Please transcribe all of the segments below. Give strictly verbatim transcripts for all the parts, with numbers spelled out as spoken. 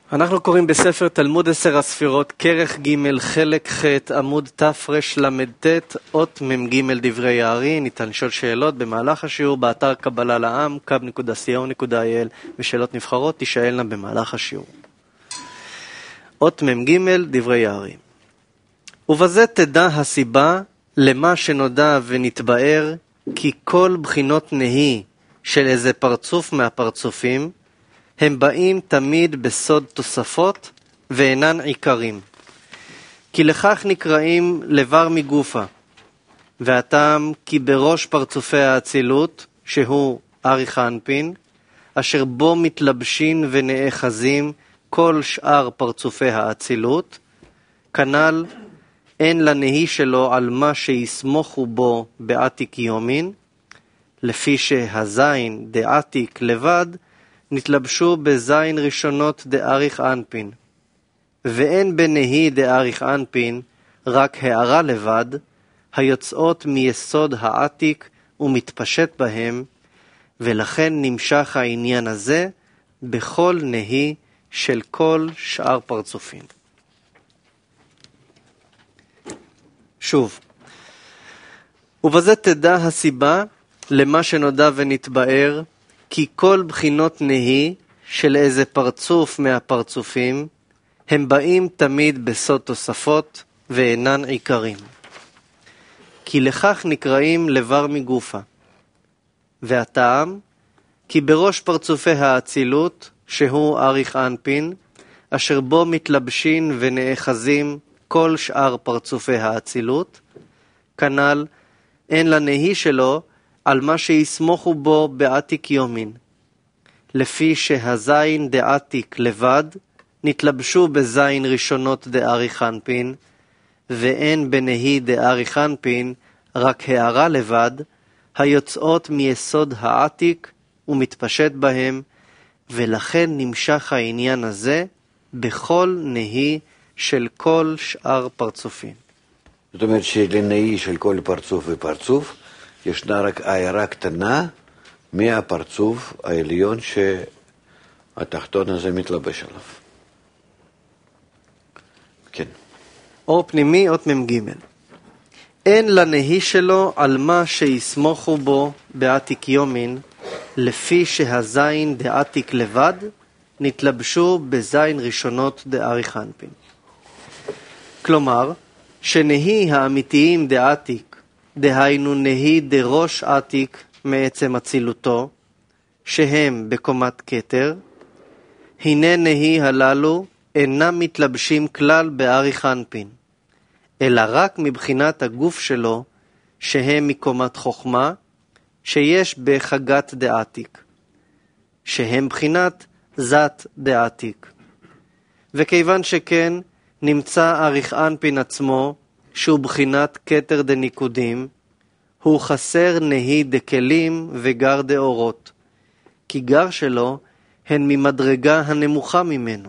אנחנו קוראים בספר תלמוד עשר הספירות, כרך ג' חלק ח' עמוד תרל"ט, אות מ"ג דברי יערי. ניתן לשאול שאלות במהלך השיעור באתר קבלה לעם, קו נקודה סי או נקודה איי אל, ושאלות נבחרות תשאלנה במהלך השיעור. אות מ"ג דברי יערי. ובזה תדע הסיבה למה שנודע ונתבאר, כי כל בחינות נהי של איזה פרצוף מהפרצופים, הם באים תמיד בסוד תוספות ואינן עיקרים. כי לכך נקראים לבר מגופה, והטעם כי בראש פרצופי האצילות, שהוא אריך האנפין, אשר בו מתלבשים ונאחזים כל שאר פרצופי האצילות, כנ"ל אין לנהי שלו על מה שיסמוכו בו בעתיק יומין, לפי שהזין דעתיק לבד, נתלבשו בזין ראשונות דאריך אנפין, ואין בנהי דאריך אנפין רק הערה לבד, היוצאות מיסוד העתיק ומתפשט בהם, ולכן נמשך העניין הזה בכל נהי של כל שאר פרצופים. שוב, ובזה תדע הסיבה למה שנודע ונתבאר, כי כל בחינות נהי של איזה פרצוף מהפרצופים, הם באים תמיד בסוד תוספות ואינן עיקרים. כי לכך נקראים לבר מגופה. והטעם, כי בראש פרצופי האצילות, שהוא אריך אנפין, אשר בו מתלבשים ונאחזים כל שאר פרצופי האצילות, כנ"ל אין לנהי שלו על מה שיסמוכו בו בעתיק יומין, לפי שהזין דעתיק לבד נתלבשו בזין ראשונות דאריך אנפין, ואין בנהי דאריך אנפין רק הערה לבד, היוצאות מיסוד העתיק ומתפשט בהם, ולכן נמשך העניין הזה בכל נהי של כל שאר פרצופים. זאת אומרת שלנהי של כל פרצוף ופרצוף ישנה רק הערה קטנה מהפרצוף העליון שהתחתון הזה מתלבש עליו. כן. אור פנימי, אות מ"ג. אין לנהי שלו על מה שיסמוכו בו בעתיק יומין, לפי שהזין דעתיק לבד נתלבשו בזין ראשונות דאריך אנפין. כלומר, שנהי האמיתיים דעתיק, דהיינו נהי דראש עתיק מעצם אצילותו, שהם בקומת כתר, הנה נהי הללו אינם מתלבשים כלל באריך אנפין, אלא רק מבחינת הגוף שלו, שהם מקומת חוכמה, שיש בחגת דעתיק, שהם בחינת זת דעתיק. וכיוון שכן, נמצא אריך אנפין עצמו, שהוא בחינת כתר דניקודים, הוא חסר נהי דקלים וגר דאורות, כי גר שלו הן ממדרגה הנמוכה ממנו.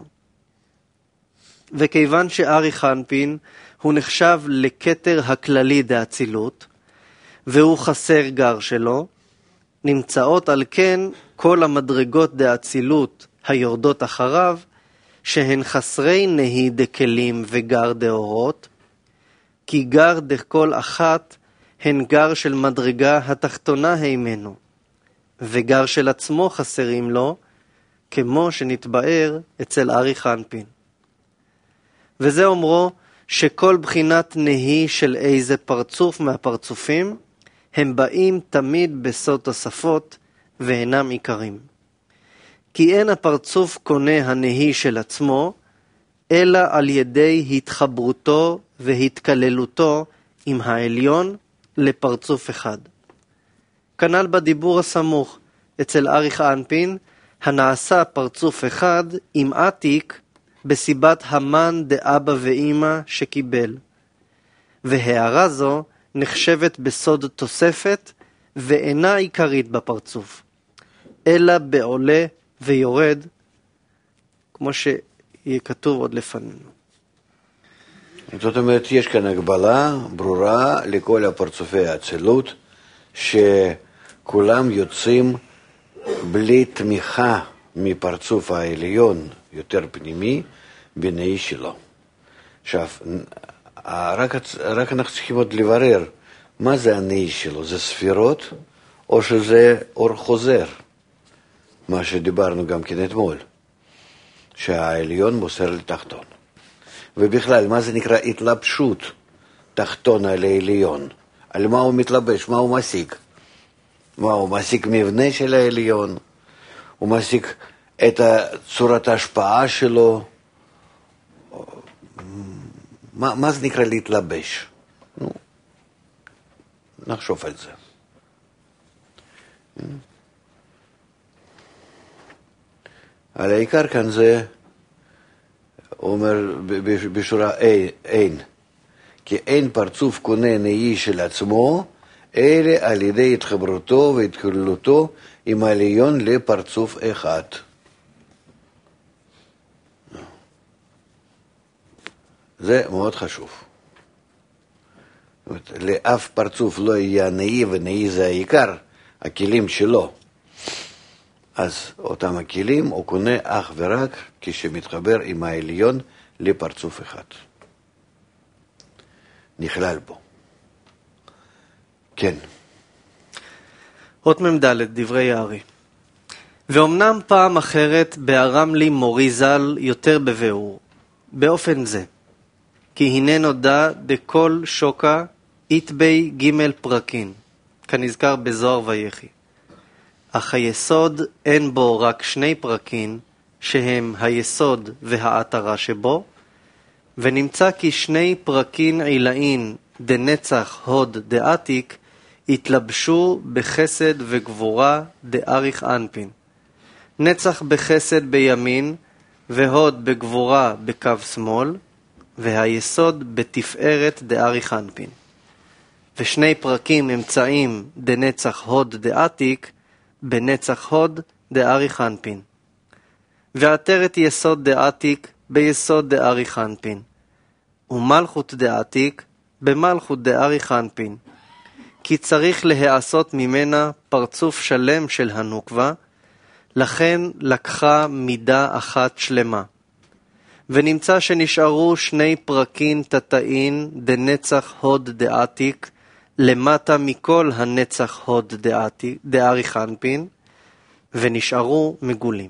וכיוון שאריך אנפין הוא נחשב לכתר הכללי דאצילות, והוא חסר גר שלו, נמצאות על כן כל המדרגות דאצילות היורדות אחריו, שהן חסרי נהי דקלים וגר דאורות, כי גר דכל אחת הן גר של מדרגה התחתונה הימנו, וגר של עצמו חסרים לו, כמו שנתבאר אצל אריך אנפין. וזה אומרו שכל בחינת נהי של איזה פרצוף מהפרצופים, הם באים תמיד בסוד תוספות ואינם עיקרים. כי אין הפרצוף קונה הנהי של עצמו, אלא על ידי התחברותו והתקללותו עם העליון לפרצוף אחד. כנ"ל בדיבור הסמוך אצל אריך אנפין, הנעשה פרצוף אחד עם עתיק בסיבת המן דאבא ואמא שקיבל. והערה זו נחשבת בסוד תוספת ואינה עיקרית בפרצוף, אלא בעולה ויורד, כמו שיהיה כתוב עוד לפנינו. זאת אומרת, יש כאן הגבלה ברורה לכל הפרצופי האצילות, שכולם יוצאים בלי תמיכה מפרצוף העליון יותר פנימי בנאי שלו. עכשיו, רק, רק אנחנו צריכים עוד לברר מה זה הנאי שלו, זה ספירות או שזה אור חוזר, מה שדיברנו גם כן אתמול, שהעליון מוסר לתחתון. ובכלל, מה זה נקרא התלבשות תחתון על העליון? על מה הוא מתלבש, מה הוא משיג? מה הוא משיג מבנה של העליון? הוא משיג את צורת ההשפעה שלו? מה, מה זה נקרא להתלבש? נו, נחשוב על זה. על העיקר כאן זה, הוא אומר בשורה אין, כי אין פרצוף קונה נאי של עצמו, אלא על ידי התחברותו והתכללותו עם העליון לפרצוף אחד. זה מאוד חשוב. לאף פרצוף לא יהיה נאי, ונאי זה העיקר, הכלים שלו. אז אותם הכלים הוא קונה אך ורק כשמתחבר עם העליון לפרצוף אחד. נכלל בו. כן. אות ממדלת, דברי יערי. ואומנם פעם אחרת בערם לי מורי ז"ל יותר בביאור, באופן זה, כי הנה נודע דכל שוקה איתבי ג' פרקין, כנזכר בזוהר ויחי. אך היסוד אין בו רק שני פרקין, שהם היסוד והעטרה שבו, ונמצא כי שני פרקין עילאין דנצח הוד דעתיק, התלבשו בחסד וגבורה דאריך אנפין. נצח בחסד בימין, והוד בגבורה בקו שמאל, והיסוד בתפארת דאריך אנפין. ושני פרקים אמצעים דנצח הוד דעתיק, בנצח הוד דאריך אנפין. ועטרת יסוד דעתיק ביסוד דאריך אנפין. ומלכות דעתיק במלכות דאריך אנפין. כי צריך להיעשות ממנה פרצוף שלם של הנוקבה, לכן לקחה מידה אחת שלמה. ונמצא שנשארו שני פרקין תתאין דנצח הוד דעתיק, למטה מכל הנצח הוד דאריך אנפין, ונשארו מגולים.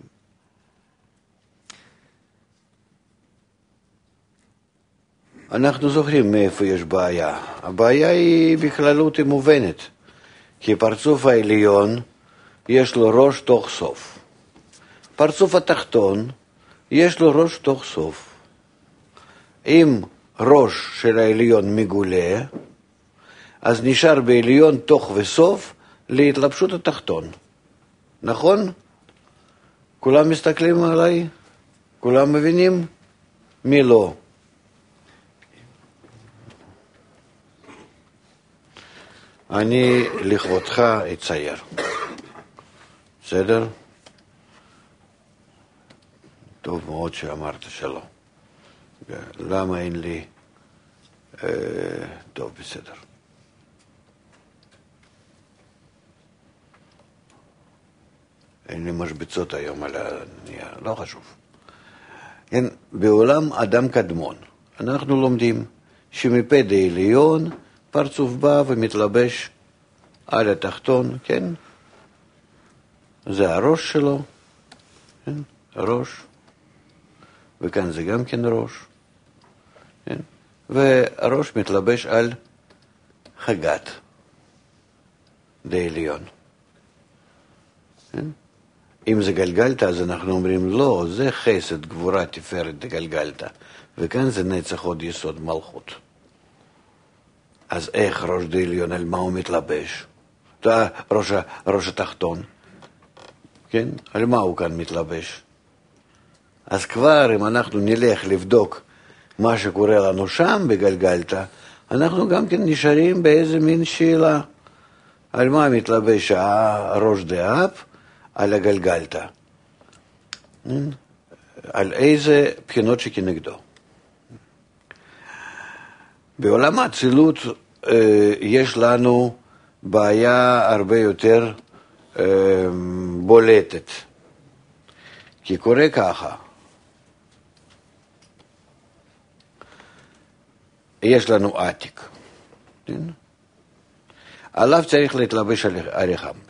אנחנו זוכרים מאיפה יש בעיה. הבעיה היא בכללות היא מובנת, כי פרצוף העליון יש לו ראש תוך סוף. פרצוף התחתון יש לו ראש תוך סוף. אם ראש של העליון מגולה, אז נשאר בעליון תוך וסוף להתלבשות התחתון. נכון? כולם מסתכלים עליי? כולם מבינים? מי לא? אני לכבודך אצייר. בסדר? טוב מאוד שאמרת שלא. למה אין לי... אה, טוב, בסדר. אין לי משבצות היום על הנייר, לא חשוב. כן, בעולם אדם קדמון, אנחנו לומדים שמפה דעליון פרצוף בא ומתלבש על התחתון, כן? זה הראש שלו, כן? הראש, וכאן זה גם כן ראש, כן? והראש מתלבש על חגת דעליון. כן? אם זה גלגלתא, אז אנחנו אומרים לא, זה חסד, גבורה, תפארת דגלגלתא, וכאן זה נצח הוד יסוד מלכות. אז איך ראש דעליון, על מה הוא מתלבש? ראש, ראש התחתון, כן? על מה הוא כאן מתלבש? אז כבר אם אנחנו נלך לבדוק מה שקורה לנו שם בגלגלתא, אנחנו גם כן נשארים באיזה מין שאלה. על מה מתלבש הראש דאפ? על הגלגלתא. על איזה בחינות שכנגדו. בעולם האצילות יש לנו בעיה הרבה יותר בולטת. כי קורה ככה, יש לנו עתיק, כן? עליו צריך להתלבש על ארי חמפין.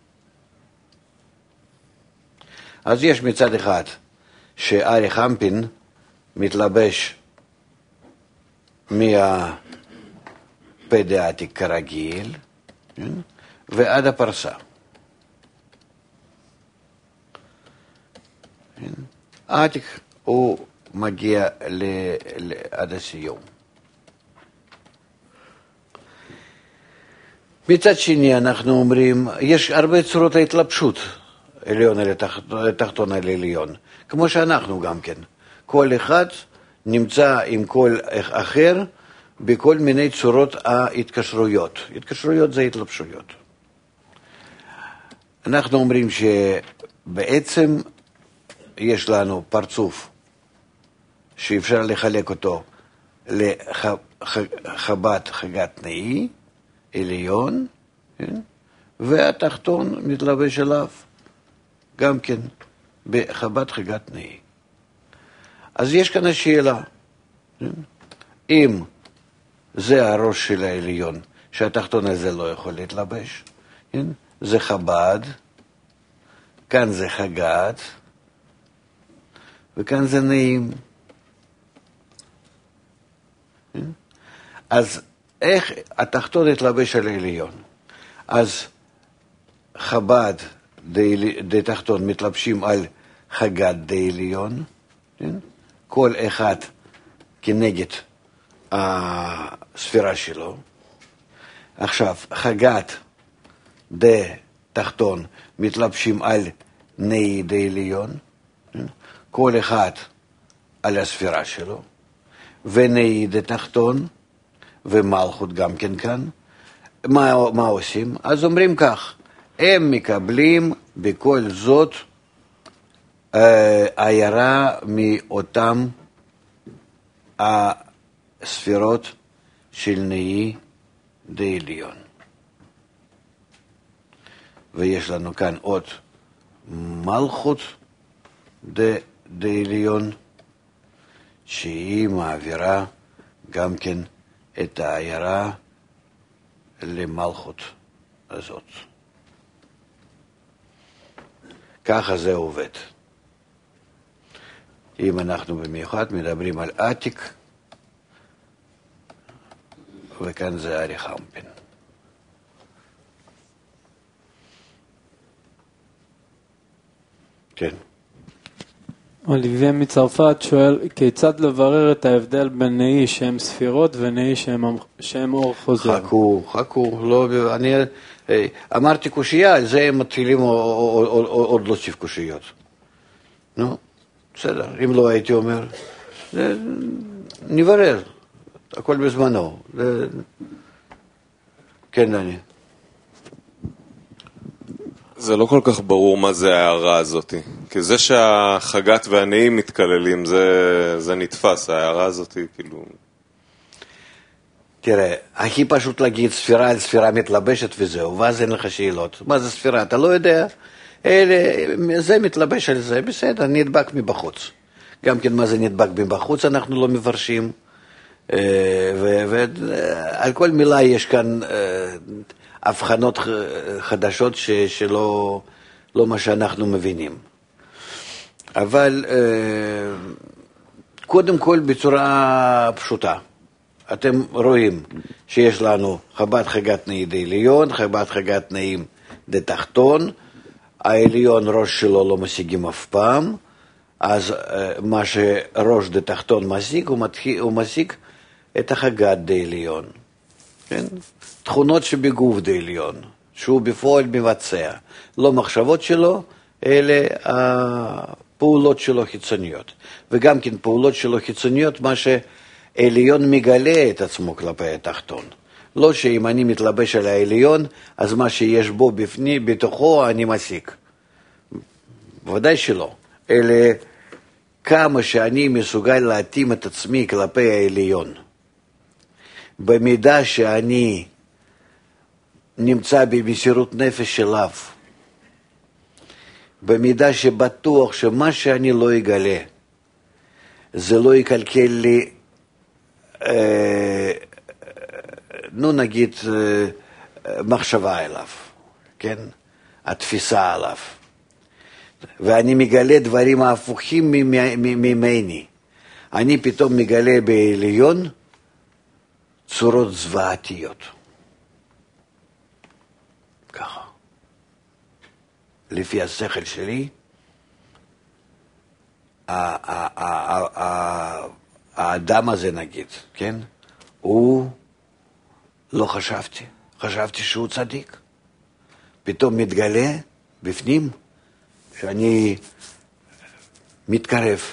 אז יש מצד אחד שארי חמפין מתלבש מהפה דעתיק כרגיל, כן? ועד הפרסה. כן? העתיק הוא מגיע ל... ל... עד הסיום. מצד שני אנחנו אומרים, יש הרבה צורות ההתלבשות, עליון על תחתון על עליון, כמו שאנחנו גם כן. כל אחד נמצא עם כל אחר בכל מיני צורות ההתקשרויות. התקשרויות זה התלבשויות. אנחנו אומרים שבעצם יש לנו פרצוף שאפשר לחלק אותו לחב"ד חגת נאי, עליון, כן? והתחתון מתלבש עליו גם כן בחב"ד חגת נאי. אז יש כאן השאלה, כן? אם זה הראש של העליון, שהתחתון הזה לא יכול להתלבש, כן? זה חב"ד, כאן זה חגת, וכאן זה נעים. כן? אז איך התחתון התלבש על העליון? אז חב"ד די תחתון מתלבשים על חגת די עליון, כן? כל אחד כנגד הספירה שלו. עכשיו, חגת די תחתון מתלבשים על נאי די עליון, כן? כל אחד על הספירה שלו, ונאי די תחתון, ומלכות גם כן כאן. מה, מה עושים? אז אומרים כך, הם מקבלים בכל זאת עיירה מאותם הספירות של נאי די עליון. ויש לנו כאן עוד מלכות די, די עליון, שהיא מעבירה גם כן את העיירה למלכות הזאת. ככה זה עובד. אם אנחנו במיוחד מדברים על עתיק, וכאן זה ארי חמפין. כן. אוליביה מצרפת שואל, כיצד לברר את ההבדל בין נאי שהם ספירות ונאי שהם, שהם אור חוזר? חכו, חכו, לא, אני אמרתי קושייה, על זה הם מתחילים עוד להוסיף קושיות. נו, בסדר, אם לא הייתי אומר, נברר, הכל בזמנו. כן, דני. זה לא כל כך ברור מה זה ההערה הזאת, כי זה שהחגת והנאים מתקללים, זה, זה נתפס, ההערה הזאת כאילו... תראה, הכי פשוט להגיד ספירה על ספירה מתלבשת וזהו, ואז אין לך שאלות. מה זה ספירה? אתה לא יודע, אלה, זה מתלבש על זה, בסדר, נדבק מבחוץ. גם כן מה זה נדבק מבחוץ, אנחנו לא מפרשים, ועל כל מילה יש כאן הבחנות חדשות ש, שלא לא מה שאנחנו מבינים. אבל קודם כל בצורה פשוטה. אתם רואים שיש לנו חב"ד חגת נאי די עליון, חב"ד חגת נאים די תחתון, העליון ראש שלו לא משיגים אף פעם, אז מה שראש די תחתון משיג, הוא, מתחיל, הוא משיג את החגת די עליון. כן? תכונות שבגוף די עליון, שהוא בפועל מבצע, לא מחשבות שלו, אלה הפעולות שלו חיצוניות. וגם כן פעולות שלו חיצוניות, מה שעליון מגלה את עצמו כלפי התחתון. לא שאם אני מתלבש על העליון, אז מה שיש בו בפני, בתוכו אני משיג. ודאי שלא. אלה כמה שאני מסוגל להתאים את עצמי כלפי העליון. במידה שאני נמצא במסירות נפש אליו, במידה שבטוח שמה שאני לא אגלה, זה לא יקלקל לי, אה, נו נגיד, אה, מחשבה אליו, כן? התפיסה עליו. ואני מגלה דברים ההפוכים ממני. אני פתאום מגלה בעליון צורות זוועתיות. ככה. לפי השכל שלי, האדם הזה נגיד, כן? הוא, לא חשבתי, חשבתי שהוא צדיק. פתאום מתגלה בפנים שאני מתקרב.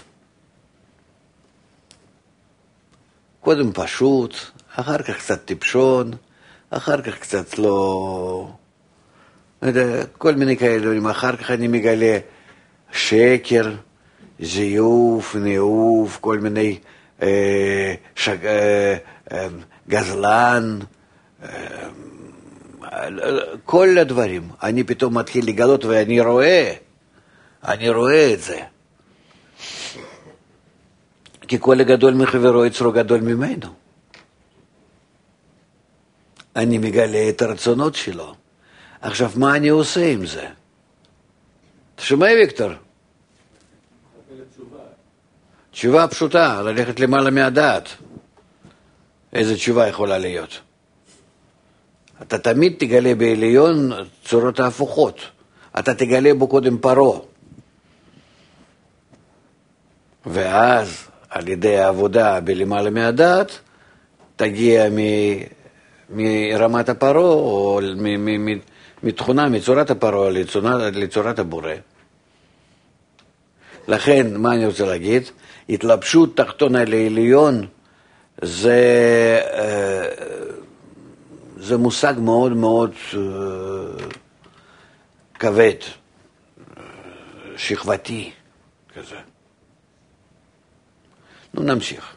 קודם פשוט, אחר כך קצת טיפשון, אחר כך קצת לא... לא יודע, כל מיני כאלה, אחר כך אני מגלה שקר, זיוף, ניאוף, כל מיני אה, שג... אה, אה, גזלן, אה, כל הדברים. אני פתאום מתחיל לגלות ואני רואה, אני רואה את זה. כי כל הגדול מחברו יצרו גדול ממנו. אני מגלה את הרצונות שלו. עכשיו, מה אני עושה עם זה? אתה שומע, ויקטור? תשובה פשוטה, ללכת למעלה מהדעת. איזה תשובה יכולה להיות? אתה תמיד תגלה בעליון צורות ההפוכות. אתה תגלה בו קודם פרו. ואז, על ידי העבודה בלמעלה מהדעת, תגיע מ... מרמת הפרו, או מ... מ... מ... מתכונה, מצורת הפרו, לצורת, לצורת הבורא. לכן, מה אני רוצה להגיד? התלבשות תחתונה לעליון, זה... זה מושג מאוד מאוד uh, כבד, שכבתי, כזה. נו, נמשיך.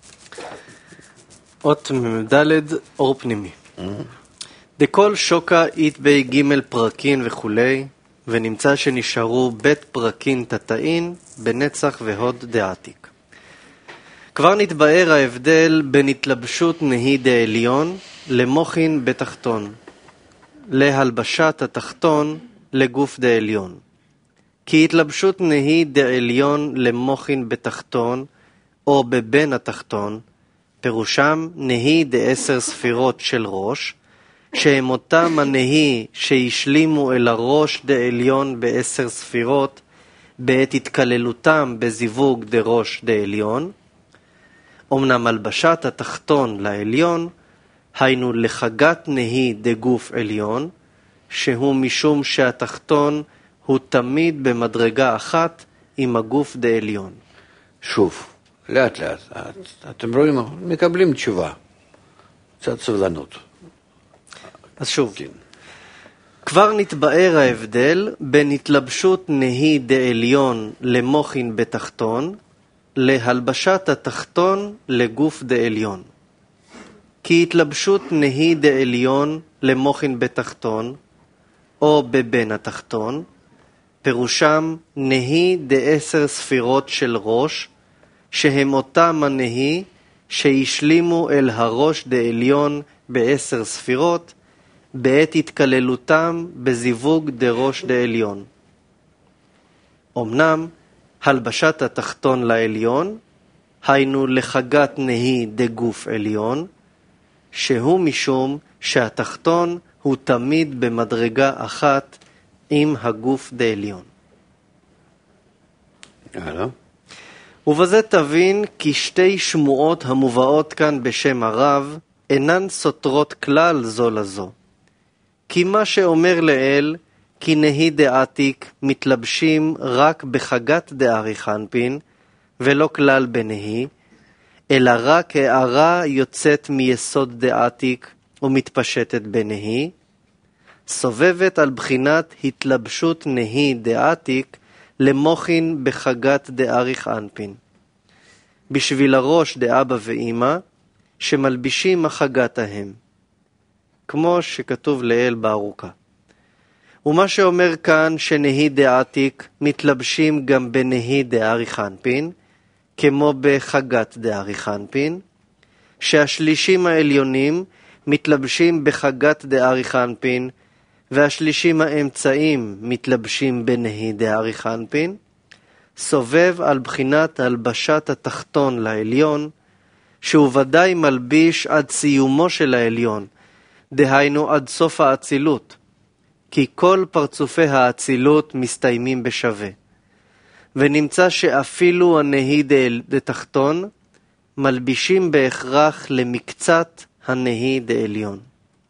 אות ממדלת, אור פנימי. דכל שוקה אית בי ג' פרקין וכולי, ונמצא שנשארו בית פרקין תתאין, בנצח והוד דעתיק. כבר נתבאר ההבדל בין התלבשות נהי דעליון, למוחין בתחתון, להלבשת התחתון לגוף דעליון. כי התלבשות נהי דעליון למוחין בתחתון, או בבין התחתון, פירושם נהי דעשר ספירות של ראש, שהם אותם הנהי שהשלימו אל הראש דעליון בעשר ספירות, בעת התקללותם בזיווג דראש דעליון. אמנם הלבשת התחתון לעליון, היינו לחגת נהי דגוף עליון, שהוא משום שהתחתון הוא תמיד במדרגה אחת עם הגוף דעליון. שוב, לאט לאט, אתם רואים, מקבלים תשובה, קצת סבלנות. אז שוב, כן. כבר נתבאר ההבדל בין התלבשות נהי דעליון למוחין בתחתון, להלבשת התחתון לגוף דעליון. כי התלבשות נהי דעליון למוחין בתחתון, או בבין התחתון, פירושם נהי דעשר ספירות של ראש, שהם אותם הנהי שהשלימו אל הראש דעליון בעשר ספירות, בעת התקללותם בזיווג דראש דעליון. אמנם הלבשת התחתון לעליון, היינו לחגת נהי דגוף עליון, שהוא משום שהתחתון הוא תמיד במדרגה אחת עם הגוף דעליון. הלאה. ובזה תבין כי שתי שמועות המובאות כאן בשם הרב אינן סותרות כלל זו לזו. כי מה שאומר לאל, כי נהי דעתיק מתלבשים רק בחגת דארי חנפין, ולא כלל בנהי, אלא רק הערה יוצאת מיסוד דעתיק ומתפשטת בנהי, סובבת על בחינת התלבשות נהי דעתיק למוחין בחגת דאריך אנפין. בשביל הראש דאבא ואמא שמלבישים החגת ההם, כמו שכתוב לאל בארוכה. ומה שאומר כאן שנהי דעתיק מתלבשים גם בנהי דארי חנפין, כמו בחגת דארי חנפין, שהשלישים העליונים מתלבשים בחגת דארי חנפין, והשלישים האמצעים מתלבשים בנהי דארי חנפין, סובב על בחינת הלבשת התחתון לעליון, שהוא ודאי מלביש עד סיומו של העליון, דהיינו עד סוף האצילות, כי כל פרצופי האצילות מסתיימים בשווה. ונמצא שאפילו הנהי דתחתון מלבישים בהכרח למקצת הנהי דעליון.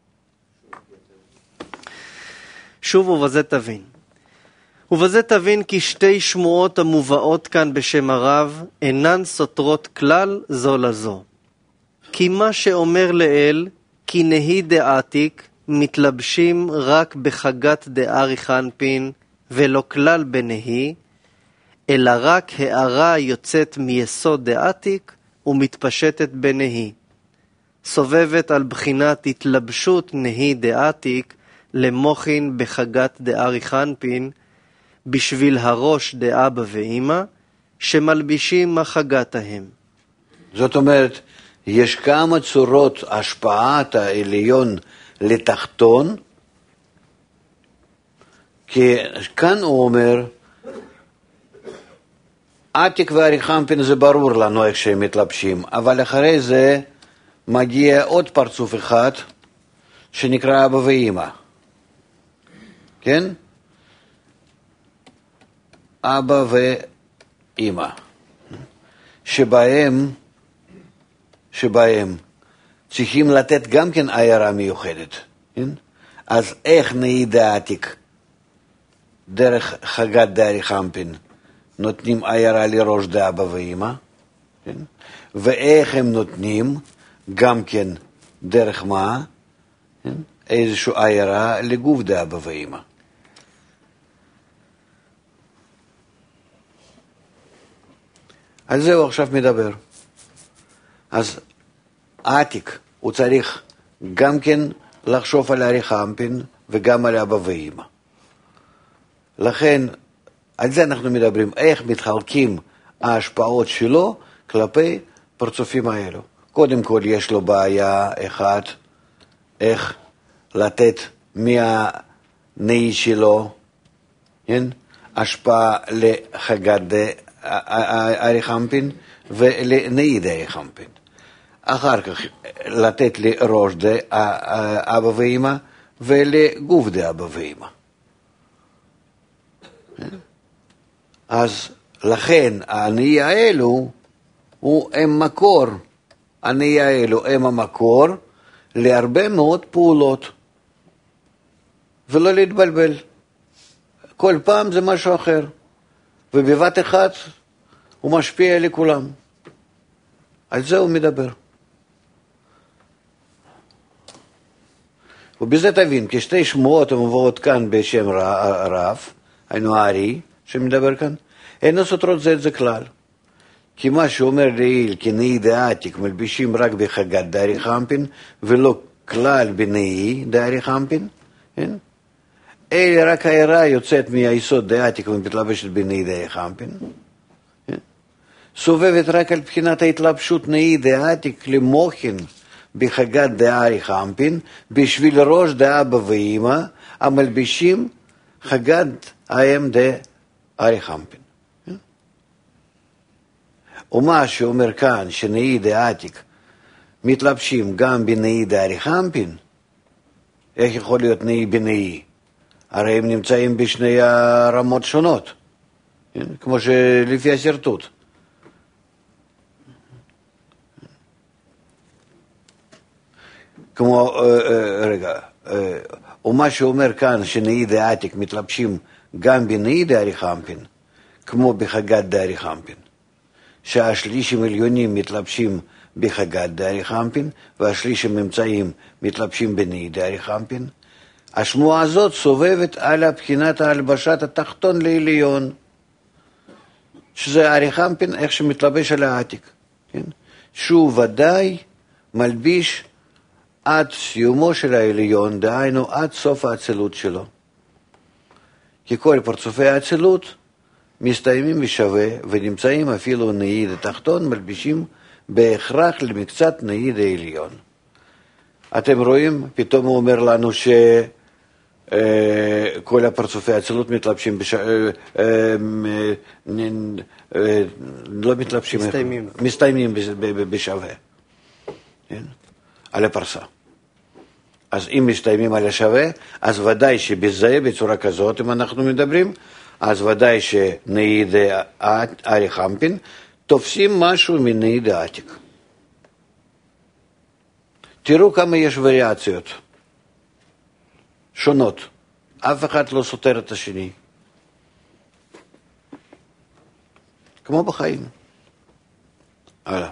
שוב ובזה תבין. ובזה תבין כי שתי שמועות המובאות כאן בשם הרב אינן סותרות כלל זו לזו. כי מה שאומר לאל, כי נהי דעתיק מתלבשים רק בחגת דארי חנפין ולא כלל בנהי, אלא רק הערה יוצאת מיסוד דעתיק ומתפשטת בנהי. סובבת על בחינת התלבשות נהי דעתיק למוחין בחגת דארי חנפין, בשביל הראש דאבא ואמא, שמלבישים החגת ההם. זאת אומרת, יש כמה צורות השפעת העליון לתחתון, כי כאן הוא אומר, עתיק וארי חנפין זה ברור לנו איך שהם מתלבשים, אבל אחרי זה מגיע עוד פרצוף אחד, שנקרא אבא ואמא. כן? אבא ואמא, שבהם, שבהם צריכים לתת גם כן עיירה מיוחדת. כן? אז איך נהי דעתיק דרך חגת דארי חנפין נותנים עיירה לראש דאבא ואמא, כן? ואיך הם נותנים גם כן דרך מה? כן? איזושהי עיירה לגוף דאבא ואמא. על זה הוא עכשיו מדבר. אז עתיק, הוא צריך גם כן לחשוב על ארי חנפין וגם על אבא ואמא. לכן, על זה אנחנו מדברים, איך מתחלקים ההשפעות שלו כלפי פרצופים האלו. קודם כל יש לו בעיה אחת, איך לתת מהנהי שלו, כן? השפעה לחגת דארי חנפין ולנהי דארי חנפין. אחר כך לתת לראש דאבא ואמא ולגוף דאבא ואמא. אז לכן הנהי האלו הוא הם מקור, הנהי האלו הם המקור להרבה מאוד פעולות, ולא להתבלבל. כל פעם זה משהו אחר, ובבת אחת הוא משפיע לכולם. על זה הוא מדבר. ובזה תבין, כי שתי שמועות המובאות כאן בשם רב, היינו הארי, שמדבר כאן, אין סותרות זה את זה כלל. כי מה שאומר לעיל, כי נהי דעתיק מלבישים רק בחגת דארי חנפין, ולא כלל בנהי דארי חנפין, כן? אלה רק העירה יוצאת מהיסוד דעתיק ומתלבשת בנהי דארי חנפין, כן? סובבת רק על בחינת ההתלבשות נהי דעתיק למוחין בחגת דארי חנפין, בשביל ראש דאבא ואמא, המלבישים חגת האם דארי חנפין. ומה שאומר כאן שנהי דעתיק מתלבשים גם בנהי דארי חנפין, איך יכול להיות נהי בנהי? הרי הם נמצאים בשני הרמות שונות, כן? כמו שלפי השרטוט. כמו, רגע, ומה שאומר כאן שנהי דעתיק מתלבשים גם בנהי דארי חנפין, כמו בחגת דארי חנפין, שהשלישים עליונים מתלבשים בחגת דארי חנפין, והשלישים אמצעים מתלבשים בנהי דארי חנפין. השמועה הזאת סובבת על הבחינת ההלבשת התחתון לעליון, שזה ארי חנפין, איך שמתלבש על העתיק, כן? שהוא ודאי מלביש עד סיומו של העליון, דהיינו עד סוף האצילות שלו. כי כל פרצופי האצילות מסתיימים בשווה ונמצאים אפילו נעיד התחתון מלבישים בהכרח למקצת נעיד העליון. אתם רואים? פתאום הוא אומר לנו שכל הפרצופי האצילות מתלבשים בשווה, לא מתלבשים, מסתיימים. מסתיימים בשווה, על הפרסה. אז אם מסתיימים על השווה, אז ודאי שבזה, בצורה כזאת, אם אנחנו מדברים, אז ודאי שנעיד אריך אנפין תופסים משהו מנעיד העתיק. תראו כמה יש וריאציות שונות. אף אחד לא סותר את השני. כמו בחיים. הלאה.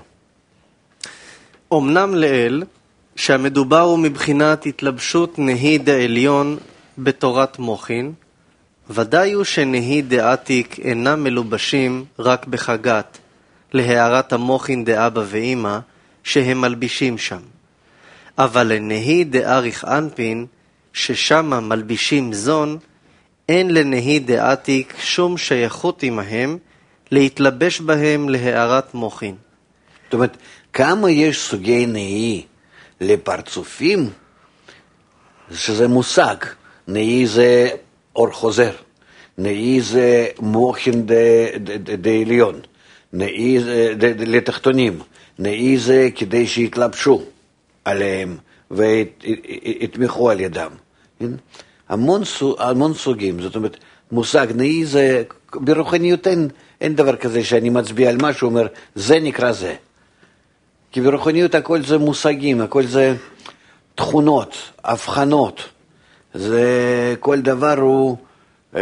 אמנם לאל, שהמדובר הוא מבחינת התלבשות נהיד העליון בתורת מוחין, ודאי הוא שנהיד דעתיק אינם מלובשים רק בחגת, להערת המוחין דאבא ואמא, שהם מלבישים שם. אבל לנהיד דאריך אנפין, ששם מלבישים זון, אין לנהיד דעתיק שום שייכות עמהם, להתלבש בהם להערת מוחין. זאת אומרת, כמה יש סוגי נהי לפרצופים, שזה מושג. נהי זה אור חוזר, נהי זה מוחין דעליון, נהי זה לתחתונים, נהי זה כדי שיתלבשו עליהם ויתמכו על ידם. המון, המון סוגים, זאת אומרת, מושג נהי זה, ברוחניות אין, אין דבר כזה שאני מצביע על משהו, אומר, זה נקרא זה. כי ברוחניות הכל זה מושגים, הכל זה תכונות, הבחנות. זה כל דבר הוא אה,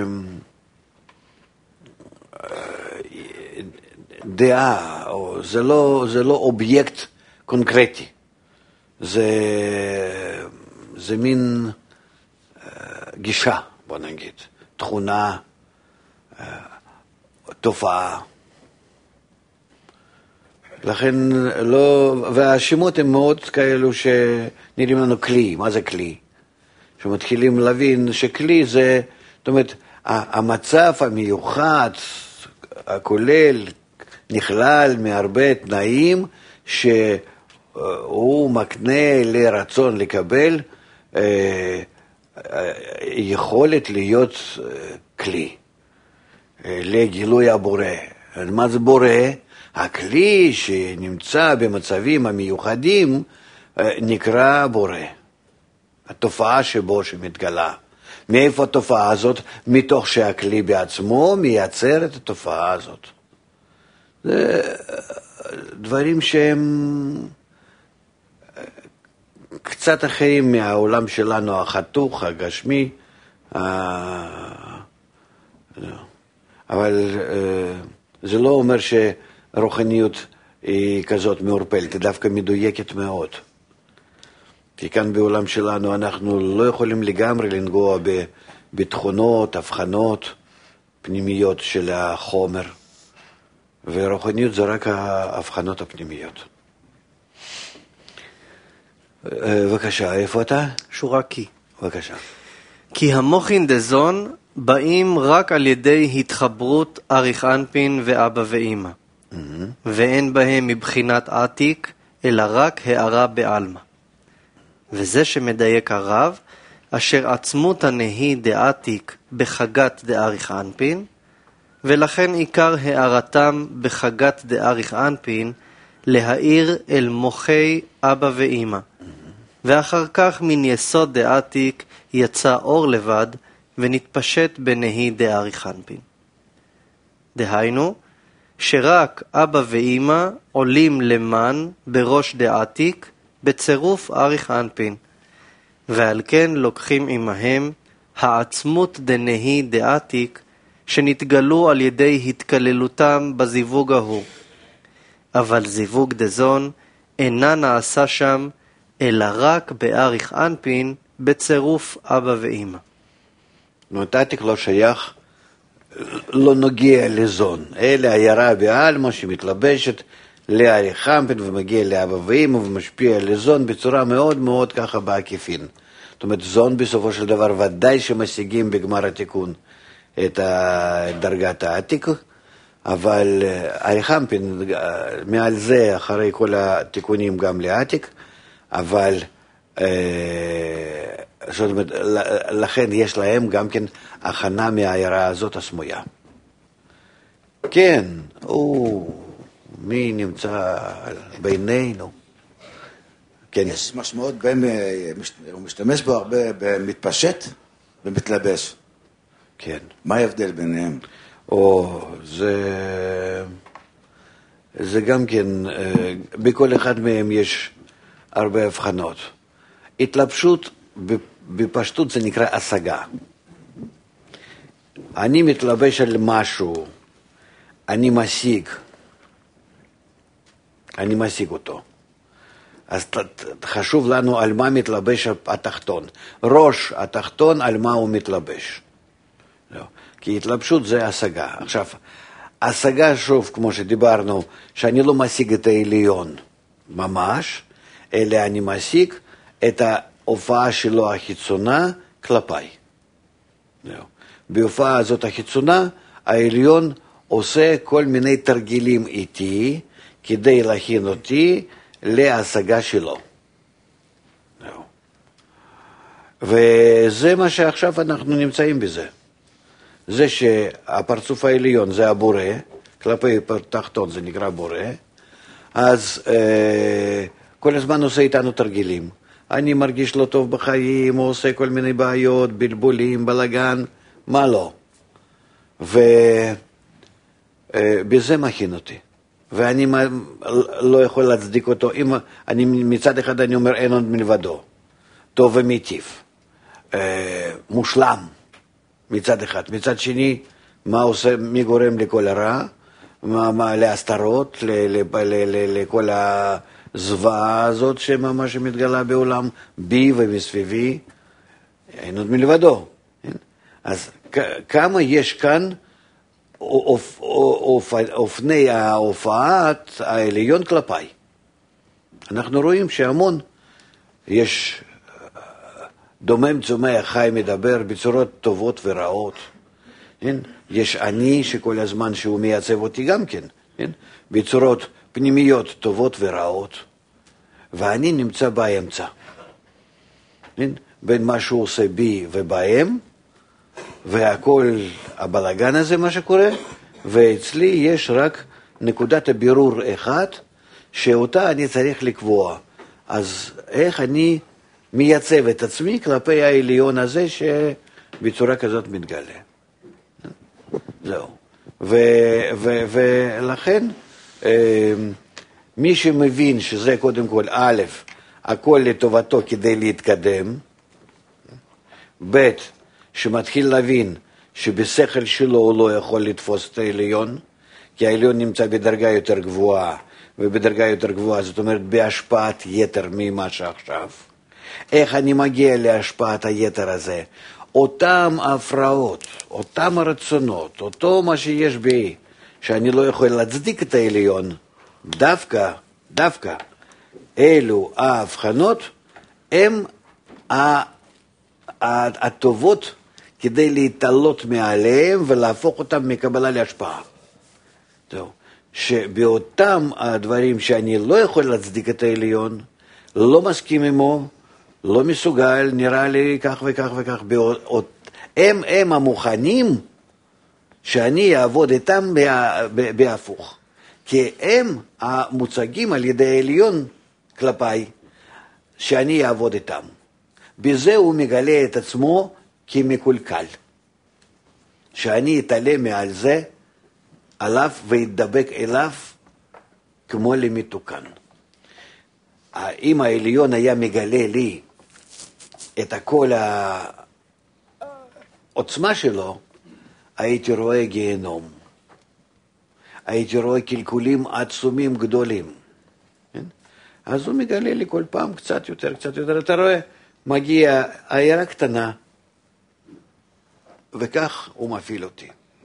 דעה, או זה לא, זה לא אובייקט קונקרטי. זה, זה מין אה, גישה, בוא נגיד, תכונה, אה, תופעה. לכן לא, והשמות הם מאוד כאלו שנראים לנו כלי. מה זה כלי? שמתחילים להבין שכלי זה, זאת אומרת, המצב המיוחד, הכולל, נכלל מהרבה תנאים שהוא מקנה לרצון לקבל אה, יכולת להיות כלי, לגילוי הבורא. מה זה בורא? הכלי שנמצא במצבים המיוחדים נקרא בורא. התופעה שבו שמתגלה. מאיפה התופעה הזאת? מתוך שהכלי בעצמו מייצר את התופעה הזאת. זה דברים שהם קצת אחרים מהעולם שלנו, החתוך, הגשמי. אבל זה לא אומר שרוחניות היא כזאת מעורפלת, היא דווקא מדויקת מאוד. כי כאן בעולם שלנו אנחנו לא יכולים לגמרי לנגוע בתכונות, הבחנות פנימיות של החומר, ורוחניות זה רק ההבחנות הפנימיות. בבקשה, איפה אתה? שורה כי. בבקשה. כי המוחין דזון באים רק על ידי התחברות אריך אנפין ואבא ואמא, mm-hmm. ואין בהם מבחינת עתיק, אלא רק הערה בעלמא. וזה שמדייק הרב, אשר עצמות הנהי דעתיק בחגת דאריך אנפין, ולכן עיקר הערתם בחגת דאריך אנפין, להאיר אל מוחי אבא ואמא. ואחר כך מן יסוד דעתיק יצא אור לבד, ונתפשט בנהי דאריך אנפין. דהיינו, שרק אבא ואמא עולים למן בראש דעתיק, בצירוף אריך אנפין, ועל כן לוקחים עמהם העצמות דנהי דעתיק, שנתגלו על ידי התקללותם בזיווג ההוא. אבל זיווג דזון אינה נעשה שם, אלא רק באריך אנפין, בצירוף אבא ואמא. עתיק לא שייך, לא נוגע לזון, אלא עיירה בעלמא שמתלבשת לאריך אנפין ומגיע לאבא ואמא ומשפיע לזון בצורה מאוד מאוד ככה בעקיפין. זאת זאת אומרת, זון בסופו של דבר ודאי שמשיגים בגמר התיקון את דרגת העתיק, אבל אריחמפין מעל זה, אחרי כל התיקונים גם לעתיק, אבל זאת אומרת, לכן יש להם גם כן הכנה מהעיירה הזאת הסמויה. כן, הוא, מי נמצא בינינו? כן. יש משמעות בין, הוא משתמש בו הרבה במתפשט ומתלבש. כן. מה ההבדל ביניהם? או, זה, זה גם כן, בכל אחד מהם יש הרבה הבחנות. התלבשות, בפשטות זה נקרא השגה. אני מתלבש על משהו, אני משיג, אני משיג אותו. אז חשוב לנו על מה מתלבש התחתון. ראש התחתון על מה הוא מתלבש. לא. כי התלבשות זה השגה. עכשיו, השגה שוב, כמו שדיברנו, שאני לא משיג את העליון ממש, אלא אני משיג את ההופעה שלו החיצונה כלפיי. לא. בהופעה הזאת החיצונה, העליון עושה כל מיני תרגילים איתי, כדי להכין אותי להשגה שלו. לא. וזה מה שעכשיו אנחנו נמצאים בזה. זה שהפרצוף העליון זה הבורא, כלפי תחתון זה נקרא בורא, אז אה, כל הזמן עושה איתנו תרגילים. אני מרגיש לא טוב בחיים, הוא עושה כל מיני בעיות, בלבולים, בלגן, מה לא. ובזה אה, מכין אותי. ואני לא יכול להצדיק אותו. אם אני, מצד אחד אני אומר אין עוד מלבדו, טוב ומיטיב, אה, מושלם. מצד אחד. מצד שני, מה עושה, מי גורם לכל הרע, מה, מה, להסתרות, ל, ל, ל, ל, לכל הזוועה הזאת שממש מתגלה בעולם, בי ומסביבי, אין עוד מלבדו. אז כמה יש כאן אופ, אופ, אופני ההופעת העליון כלפיי. אנחנו רואים שהמון יש דומם, צומח, חי, מדבר בצורות טובות ורעות. כן? יש אני שכל הזמן שהוא מייצב אותי גם כן, כן? בצורות פנימיות טובות ורעות. ואני נמצא באמצע. כן? בין מה שהוא עושה בי ובהם, והכל הבלגן הזה מה שקורה, ואצלי יש רק נקודת הבירור אחת, שאותה אני צריך לקבוע. אז איך אני מייצב את עצמי כלפי העליון הזה שבצורה כזאת מתגלה. זהו. ו- ו- ולכן, מי שמבין שזה קודם כל, א', הכל לטובתו כדי להתקדם, ב', שמתחיל להבין שבשכל שלו הוא לא יכול לתפוס את העליון, כי העליון נמצא בדרגה יותר גבוהה, ובדרגה יותר גבוהה, זאת אומרת, בהשפעת יתר ממה שעכשיו. איך אני מגיע להשפעת היתר הזה? אותם ההפרעות, אותם הרצונות, אותו מה שיש בי, שאני לא יכול להצדיק את העליון, דווקא, דווקא, אלו ההבחנות, הם הטובות כדי להתעלות מעליהם ולהפוך אותם מקבלה להשפעה. זהו. שבאותם הדברים שאני לא יכול להצדיק את העליון, לא מסכים עמו, לא מסוגל, נראה לי כך וכך וכך, הם הם המוכנים שאני אעבוד איתם בהפוך. כי הם המוצגים על ידי העליון כלפיי, שאני אעבוד איתם. בזה הוא מגלה את עצמו כמקולקל. שאני אתעלם מעל זה, עליו וידבק אליו כמו למתוקן. אם העליון היה מגלה לי את כל העוצמה שלו, הייתי רואה גיהנום. הייתי רואה קלקולים עצומים גדולים. כן? אז הוא מגלה לי כל פעם קצת יותר, קצת יותר. אתה רואה, מגיע עיירה קטנה, וכך הוא מפעיל אותי.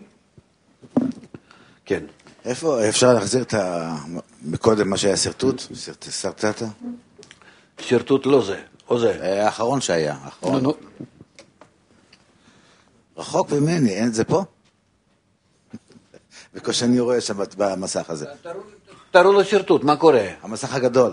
כן. איפה אפשר להחזיר את ה... מקודם מה שהיה סרטוט? סרטטה? סרטוט לא זה. או זה? האחרון שהיה, האחרון. נו, נו. רחוק ממני, אין את זה פה? בקושי אני רואה שם במסך הזה. תראו לו שרטוט, מה קורה? המסך הגדול.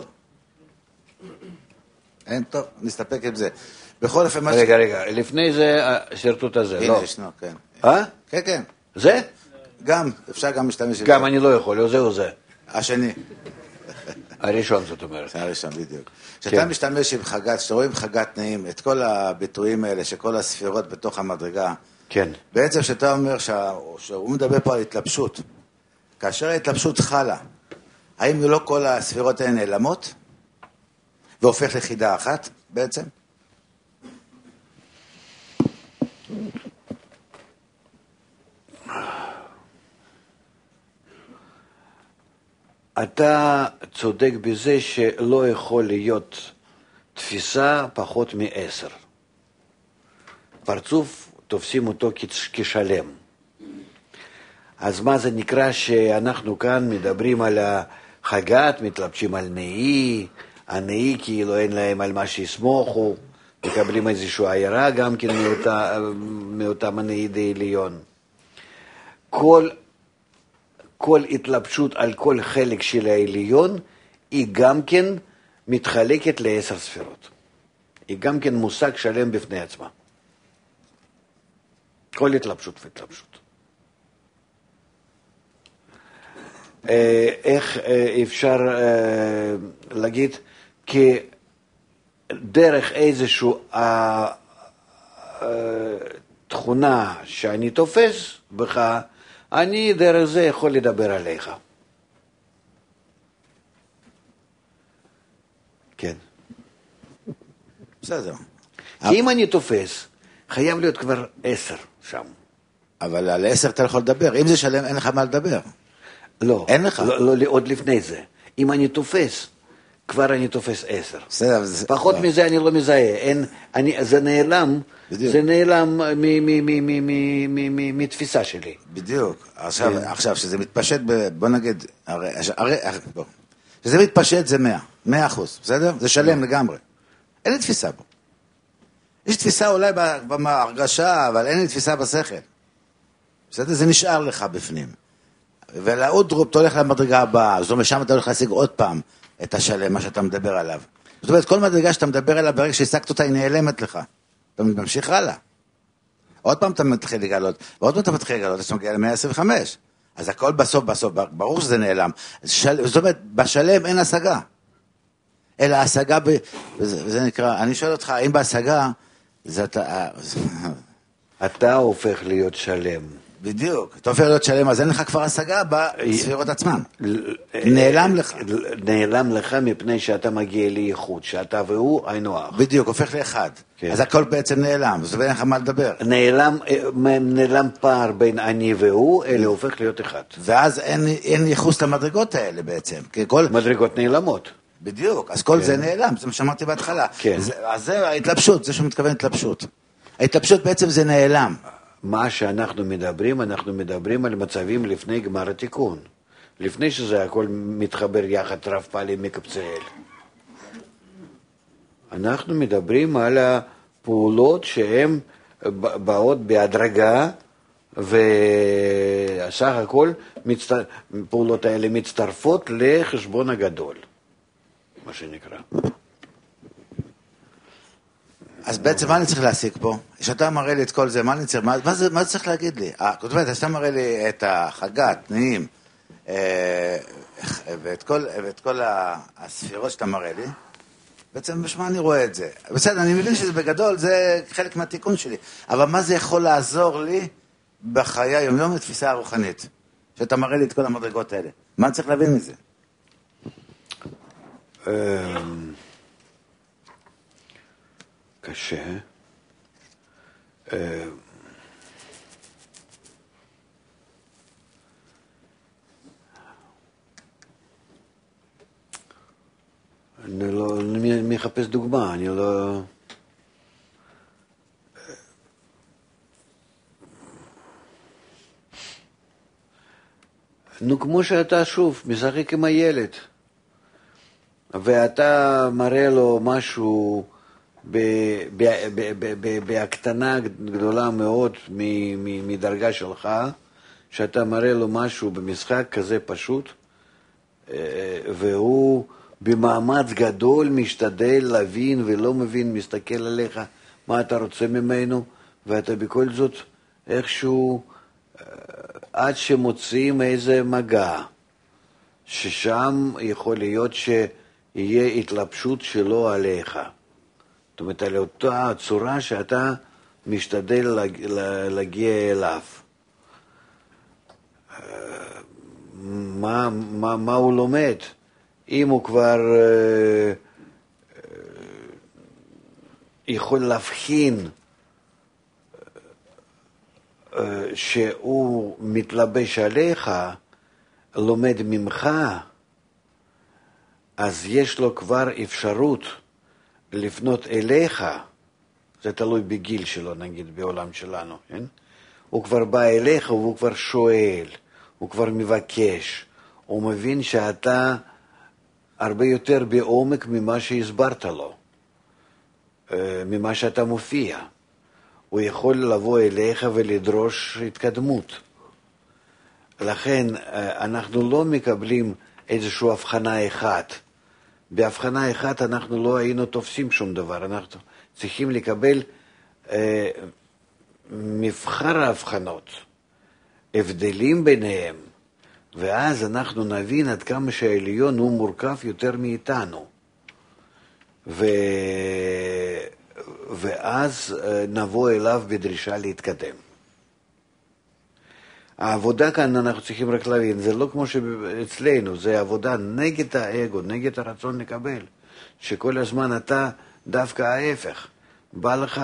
אין, טוב, נסתפק עם זה. בכל אופן, מה ש... רגע, רגע, לפני זה השרטוט הזה, לא? הנה, ישנו, כן. אה? כן, כן. זה? גם, אפשר גם להשתמש עם זה. גם אני לא יכול, או זה או זה. השני. הראשון, זאת אומרת. זה הראשון, בדיוק. כשאתה משתמש עם חגת, כשרואים חגת נעים, את כל הביטויים האלה, שכל הספירות בתוך המדרגה, כן. בעצם כשאתה אומר שהוא מדבר פה על התלבשות, כאשר ההתלבשות חלה, האם לא כל הספירות האלה נעלמות, והופך לחידה אחת בעצם? אתה צודק בזה שלא יכול להיות תפיסה פחות מעשר. פרצוף תופסים אותו כשלם. אז מה זה נקרא שאנחנו כאן מדברים על החגת, מתלבשים על נאי, הנאי כאילו אין להם על מה שיסמוכו, מקבלים איזושהי עיירה גם כן מאותה, מאותם הנאי די עליון. כל כל התלבשות על כל חלק של העליון, היא גם כן מתחלקת לעשר ספירות. היא גם כן מושג שלם בפני עצמה. כל התלבשות והתלבשות. איך אפשר להגיד? כי דרך איזושהי תכונה שאני תופס בך, אני דרך זה יכול לדבר עליך. כן. בסדר. כי אם אני תופס, חייב להיות כבר עשר שם. אבל על עשר אתה יכול לדבר. אם זה שלם, אין לך מה לדבר. לא. אין לך. לא, לא, עוד לפני זה. אם אני תופס, כבר אני תופס עשר. בסדר. פחות מזה אני לא מזהה. אין, אני, זה נעלם, בדיוק. זה נעלם מתפיסה שלי. בדיוק. עכשיו, עכשיו, שזה מתפשט, ב, בוא נגיד, הרי, הרי, בוא. שזה מתפשט זה מאה. מאה אחוז. בסדר? זה שלם לגמרי. אין לי תפיסה בו. יש תפיסה אולי בהרגשה, אבל אין לי תפיסה בשכל. בסדר? זה נשאר לך בפנים. ולאודרופ אתה הולך למדרגה הבאה, זאת אומרת, שם אתה הולך להשיג עוד פעם את השלם, מה שאתה מדבר עליו. זאת אומרת, כל מדרגה שאתה מדבר עליו, ברגע שהשגת אותה, היא נעלמת לך. אתה ממשיך הלאה. עוד פעם אתה מתחיל לגלות, ועוד פעם אתה מתחיל לגלות, אתה מגיע ל-מאה עשרים וחמש. אז הכל בסוף, בסוף, ברור שזה נעלם. של... זאת אומרת, בשלם אין השגה. אלא השגה, ב... וזה, וזה נקרא, אני שואל אותך, האם בהשגה, זה אתה... אתה הופך להיות שלם. בדיוק, אתה הופך להיות שלם, אז אין לך כבר השגה בספירות עצמן. נעלם לך. נעלם לך מפני שאתה מגיע לייחוד, שאתה והוא היינו הך. בדיוק, הופך לאחד. אז הכל בעצם נעלם, אז אין לך מה לדבר. נעלם פער בין אני והוא, אלה הופך להיות אחד. ואז אין ייחוס למדרגות האלה בעצם. מדרגות נעלמות. בדיוק, אז כל זה נעלם, זה מה שאמרתי בהתחלה. אז זה ההתלבשות, זה שמתכוון התלבשות. ההתלבשות בעצם זה נעלם. מה שאנחנו מדברים, אנחנו מדברים על מצבים לפני גמר התיקון. לפני שזה הכל מתחבר יחד רב פעלים מקבצאל. אנחנו מדברים על הפעולות שהן באות בהדרגה, וסך הכל הפעולות האלה מצטרפות לחשבון הגדול, מה שנקרא. אז בעצם מה אני צריך להסיק פה? כשאתה מראה לי את כל זה, מה אני צריך, מה, מה, זה, מה זה צריך להגיד לי? זאת אומרת, כשאתה מראה לי את החגת, תנאים, אה, ואת כל, ואת כל הספירות שאתה מראה לי, בעצם בשמה אני רואה את זה. בסדר, אני מבין שזה בגדול, זה חלק מהתיקון שלי, אבל מה זה יכול לעזור לי בחיי היום-יום לתפיסה הרוחנית? שאתה מראה לי את כל המדרגות האלה. מה אני צריך להבין מזה? קשה. אני לא, אני מחפש דוגמה, אני לא... נו, כמו שאתה שוב משחק עם הילד, ואתה מראה לו משהו בהקטנה גדולה מאוד מדרגה שלך, שאתה מראה לו משהו במשחק כזה פשוט, והוא במאמץ גדול משתדל להבין ולא מבין, מסתכל עליך מה אתה רוצה ממנו, ואתה בכל זאת איכשהו עד שמוצאים איזה מגע, ששם יכול להיות שיהיה התלבשות שלו עליך. זאת אומרת, על אותה צורה שאתה משתדל להגיע אליו. מה, מה, מה הוא לומד? אם הוא כבר אה, יכול להבחין אה, שהוא מתלבש עליך, לומד ממך, אז יש לו כבר אפשרות לפנות אליך, זה תלוי בגיל שלו, נגיד, בעולם שלנו, כן? הוא כבר בא אליך והוא כבר שואל, הוא כבר מבקש, הוא מבין שאתה הרבה יותר בעומק ממה שהסברת לו, ממה שאתה מופיע. הוא יכול לבוא אליך ולדרוש התקדמות. לכן אנחנו לא מקבלים איזושהי הבחנה אחת. בהבחנה אחת אנחנו לא היינו תופסים שום דבר. אנחנו צריכים לקבל אה, מבחר ההבחנות, הבדלים ביניהם, ואז אנחנו נבין עד כמה שהעליון הוא מורכב יותר מאיתנו. ו... ואז נבוא אליו בדרישה להתקדם. העבודה כאן אנחנו צריכים רק להבין, זה לא כמו שאצלנו, זה עבודה נגד האגו, נגד הרצון לקבל, שכל הזמן אתה דווקא ההפך. בא לך,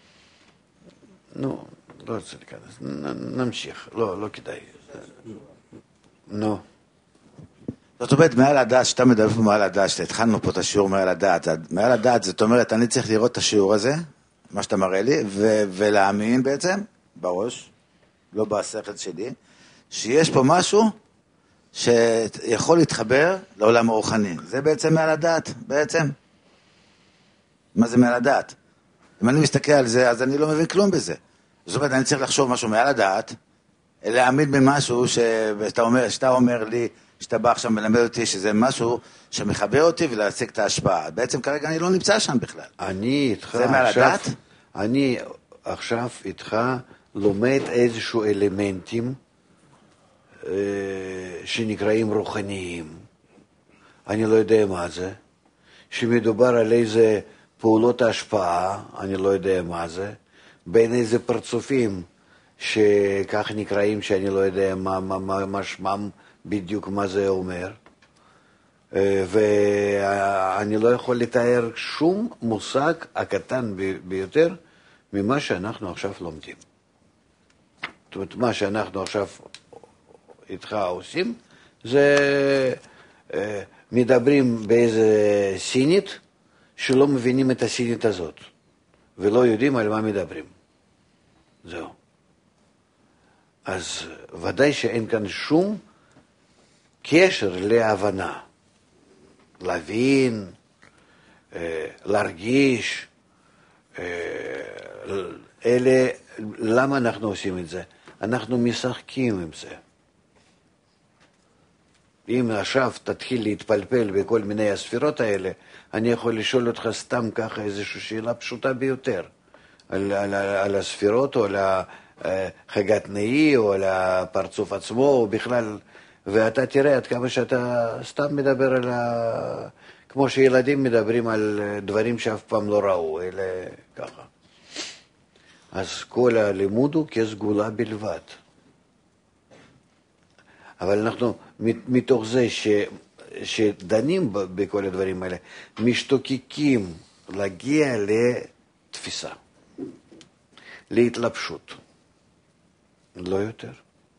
נו, לא רוצה להיכנס, נמשיך, לא, לא כדאי. נו. זאת אומרת, מעל הדעת, שאתה מדבר פה מעל הדעת, שהתחלנו פה את השיעור מעל הדעת, מעל הדעת, זאת אומרת, אני צריך לראות את השיעור הזה, מה שאתה מראה לי, ו- ולהאמין בעצם, בראש, לא בשכל שלי, שיש פה משהו שיכול להתחבר לעולם הרוחני. זה בעצם מעל הדעת, בעצם. מה זה מעל הדעת? אם אני מסתכל על זה, אז אני לא מבין כלום בזה. זאת אומרת, אני צריך לחשוב משהו מעל הדעת, להאמין במשהו שאתה אומר, שאתה אומר לי, שאתה בא עכשיו מלמד אותי שזה משהו שמחבר אותי ולהשיג את ההשפעה. בעצם כרגע אני לא נמצא שם בכלל. אני איתך זה מעל עכשיו, הדעת? אני עכשיו איתך לומד איזשהו אלמנטים אה, שנקראים רוחניים. אני לא יודע מה זה. שמדובר על איזה פעולות ההשפעה, אני לא יודע מה זה. בין איזה פרצופים שכך נקראים, שאני לא יודע מה, מה, מה, מה שמם בדיוק מה זה אומר. ואני לא יכול לתאר שום מושג הקטן ביותר ממה שאנחנו עכשיו לומדים. זאת אומרת, מה שאנחנו עכשיו איתך עושים, זה מדברים באיזה סינית, שלא מבינים את הסינית הזאת, ולא יודעים על מה מדברים. זהו. אז ודאי שאין כאן שום קשר להבנה. להבין, להרגיש, אלה, למה אנחנו עושים את זה? אנחנו משחקים עם זה. אם עכשיו תתחיל להתפלפל בכל מיני הספירות האלה, אני יכול לשאול אותך סתם ככה איזושהי שאלה פשוטה ביותר, על, על, על הספירות או על חגת נאי או על הפרצוף עצמו או בכלל, ואתה תראה עד כמה שאתה סתם מדבר על ה... כמו שילדים מדברים על דברים שאף פעם לא ראו, אלא ככה. אז כל הלימוד הוא כסגולה בלבד. אבל אנחנו, מתוך זה ש... שדנים בכל הדברים האלה, משתוקקים להגיע לתפיסה, להתלבשות. לא יותר.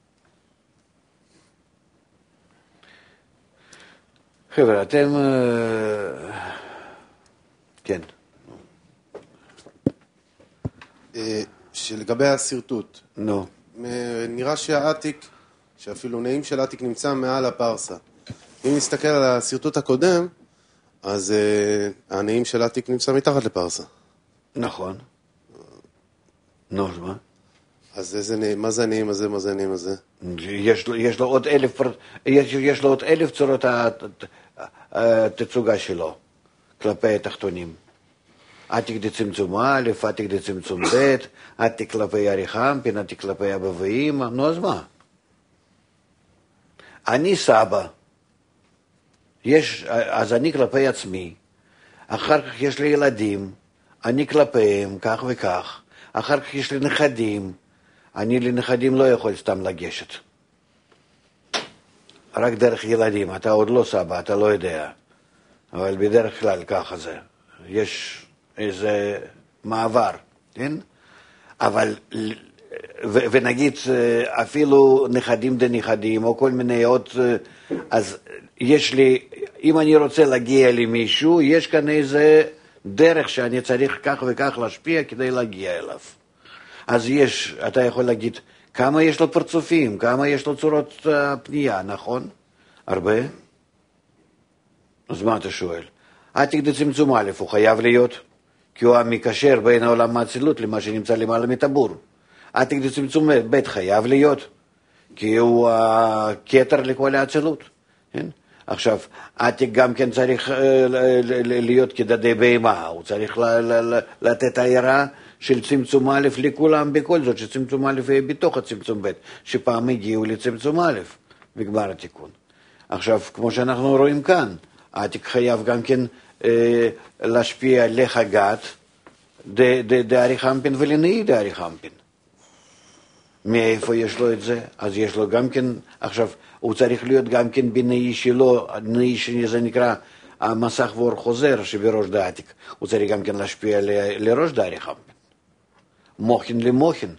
חבר'ה, אתם... כן. שלגבי הסרטוט, נו. נראה שהעתיק, שאפילו נעים של העתיק נמצא מעל הפרסה. אם נסתכל על הסרטוט הקודם, אז הנעים של העתיק נמצא מתחת לפרסה. נכון. נו, אז מה? אז איזה נעים, מה זה הנעים הזה, מה זה הנעים הזה? יש לו, יש לו עוד אלף, יש, יש לו עוד אלף צורות התצוגה שלו כלפי התחתונים. עתיק דצמצום א', עתיק דצמצום ב', עתיק כלפי אריכמפין, עתיק כלפי אבא ואמא, נו אז מה? אני סבא, יש, אז אני כלפי עצמי, אחר כך יש לי ילדים, אני כלפיהם, כך וכך, אחר כך יש לי נכדים, אני לנכדים לא יכול סתם לגשת. רק דרך ילדים, אתה עוד לא סבא, אתה לא יודע, אבל בדרך כלל ככה זה. יש איזה מעבר, כן? אבל, ו, ונגיד אפילו נכדים דנכדים, או כל מיני עוד, אז יש לי, אם אני רוצה להגיע למישהו, יש כאן איזה דרך שאני צריך כך וכך להשפיע כדי להגיע אליו. אז יש, אתה יכול להגיד, כמה יש לו פרצופים, כמה יש לו צורות פנייה, נכון? הרבה? אז מה אתה שואל? עתיק דצמצום א', הוא חייב להיות, כי הוא המקשר בין העולם האצילות למה שנמצא למעלה מטבור. עתיק דצמצום ב' חייב להיות, כי הוא הכתר לכל האצילות. כן? עכשיו, עתיק גם כן צריך להיות כדדי בהמה, הוא צריך לתת העירה של צמצום א' לכולם בכל זאת, שצמצום א' יהיה בתוך הצמצום ב', שפעם הגיעו לצמצום א', בגמר התיקון. עכשיו, כמו שאנחנו רואים כאן, עתיק חייב גם כן אה, להשפיע לחגת דאריכמפין ולנאי דאריכמפין. מאיפה יש לו את זה? אז יש לו גם כן, עכשיו, הוא צריך להיות גם כן בנאי שלו, נאי שזה נקרא המסך ואור חוזר שבראש דעתיק, הוא צריך גם כן להשפיע ל, לראש דאריכמפין. מוחין למוחין.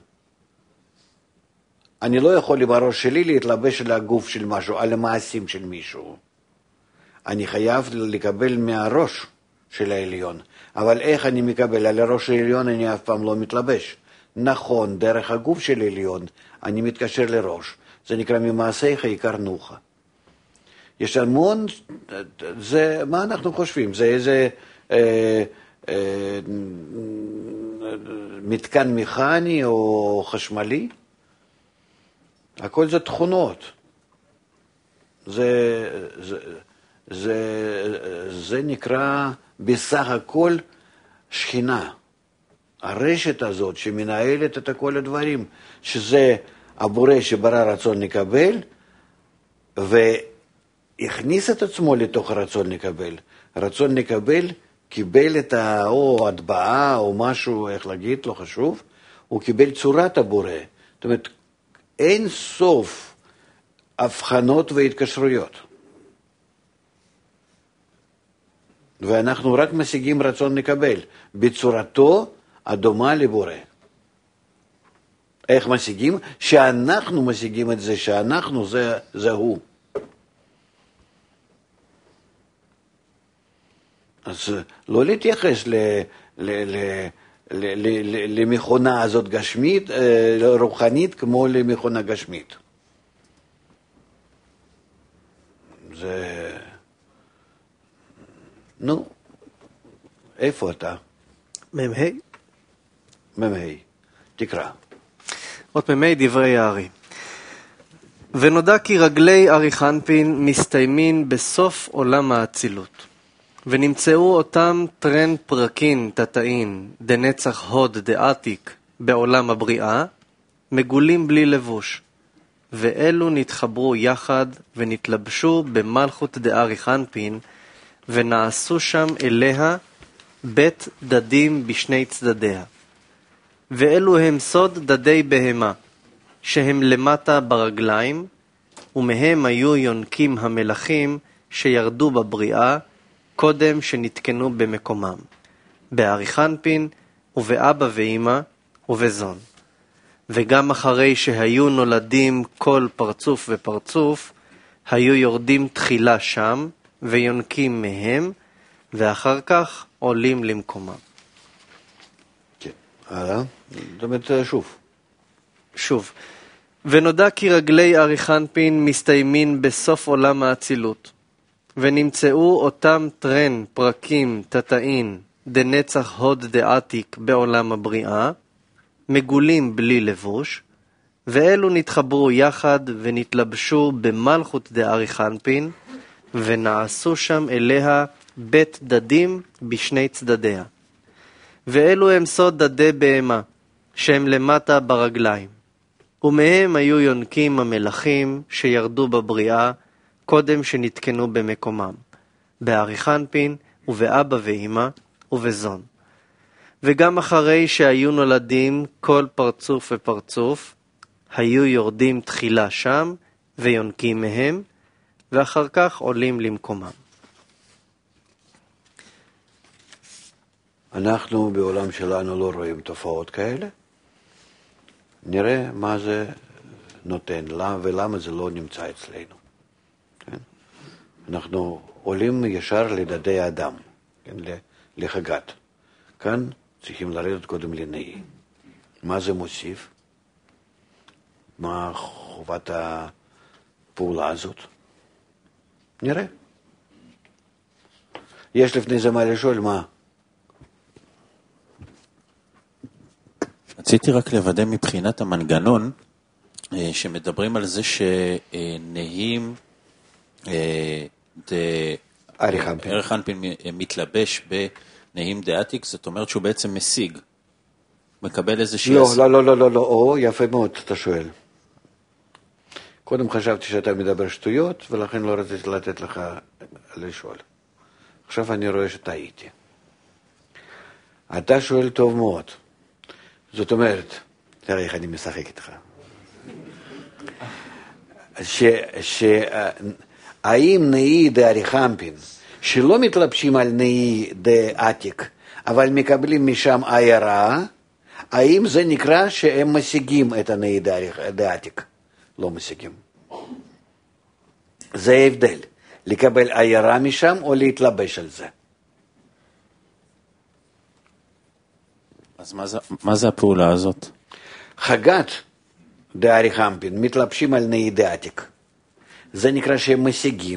אני לא יכול בראש שלי להתלבש על הגוף של משהו, על המעשים של מישהו. אני חייב לקבל מהראש של העליון. אבל איך אני מקבל? על הראש של העליון אני אף פעם לא מתלבש. נכון, דרך הגוף של העליון אני מתקשר לראש. זה נקרא ממעשיך יקרנוך. יש המון, זה, מה אנחנו חושבים? זה איזה אה, אה, מתקן מכני או חשמלי? הכל זה תכונות. זה, זה, זה, זה נקרא בסך הכל שכינה. הרשת הזאת שמנהלת את כל הדברים, שזה הבורא שברא רצון לקבל, והכניס את עצמו לתוך הרצון לקבל. רצון לקבל קיבל את ה... או הטבעה או משהו, איך להגיד, לא חשוב, הוא קיבל צורת הבורא. זאת אומרת, אין סוף הבחנות והתקשרויות. ואנחנו רק משיגים רצון לקבל, בצורתו הדומה לבורא. איך משיגים? שאנחנו משיגים את זה, שאנחנו זה, זה הוא. אז לא להתייחס ל, ל, ל, ל, ל, ל, למכונה הזאת גשמית, רוחנית, כמו למכונה גשמית. זה... נו, איפה אתה? מ"ה. מ"ה, תקרא. עוד מ"ה דברי הארי. ונודע כי רגלי אריכנפין מסתיימים בסוף עולם האצילות. ונמצאו אותם טרן פרקין תתאין דנצח הוד דעתיק בעולם הבריאה, מגולים בלי לבוש. ואלו נתחברו יחד ונתלבשו במלכות דאריכנפין, ונעשו שם אליה בית דדים בשני צדדיה. ואלו הם סוד דדי בהמה, שהם למטה ברגליים, ומהם היו יונקים המלאכים שירדו בבריאה, קודם שנתקנו במקומם, באריכנפין ובאבא ואמא ובזון. וגם אחרי שהיו נולדים כל פרצוף ופרצוף, היו יורדים תחילה שם, ויונקים מהם, ואחר כך עולים למקומם. כן, הלאה. זאת אומרת, שוב. שוב. ונודע כי רגלי אריכנפין מסתיימים בסוף עולם האצילות, ונמצאו אותם טרן, פרקים, תתאין, דנצח הוד דעתיק בעולם הבריאה, מגולים בלי לבוש, ואלו נתחברו יחד ונתלבשו במלכות דארי חנפין, ונעשו שם אליה בית דדים בשני צדדיה. ואלו הם סוד דדי בהמה, שהם למטה ברגליים. ומהם היו יונקים המלאכים שירדו בבריאה, קודם שנתקנו במקומם, בארי חנפין ובאבא ואמא ובזון. וגם אחרי שהיו נולדים כל פרצוף ופרצוף, היו יורדים תחילה שם ויונקים מהם, ואחר כך עולים למקומם. אנחנו בעולם שלנו לא רואים תופעות כאלה. נראה מה זה נותן, ולמה זה לא נמצא אצלנו. כן? אנחנו עולים ישר לדדי האדם, כן? לחגת. כאן צריכים לרדת קודם לנאי. מה זה מוסיף? מה חובת הפעולה הזאת? נראה. יש לפני זה מה לשאול, מה? רציתי רק לוודא מבחינת המנגנון, שמדברים על זה שנהים ארי חנפין. ארי חנפין מתלבש בנהים דעתיק, זאת אומרת שהוא בעצם משיג, מקבל איזושהי... לא, לא, לא, לא, לא, לא, או, יפה מאוד, אתה שואל. קודם חשבתי שאתה מדבר שטויות, ולכן לא רציתי לתת לך לשאול. עכשיו אני רואה שטעיתי. אתה שואל טוב מאוד. זאת אומרת, תראה איך אני משחק איתך. ש, ש, האם נאי דארי חנפין, שלא מתלבשים על נאי דעתיק, אבל מקבלים משם עיירה, האם זה נקרא שהם משיגים את הנאי דעתיק? לא משיגים. זה ההבדל, לקבל עיירה משם או להתלבש על זה. אז מה זה, מה זה הפעולה הזאת? חגת דארי חנפין מתלבשים על נאי דעתיק. זה נקרא שהם משיגים.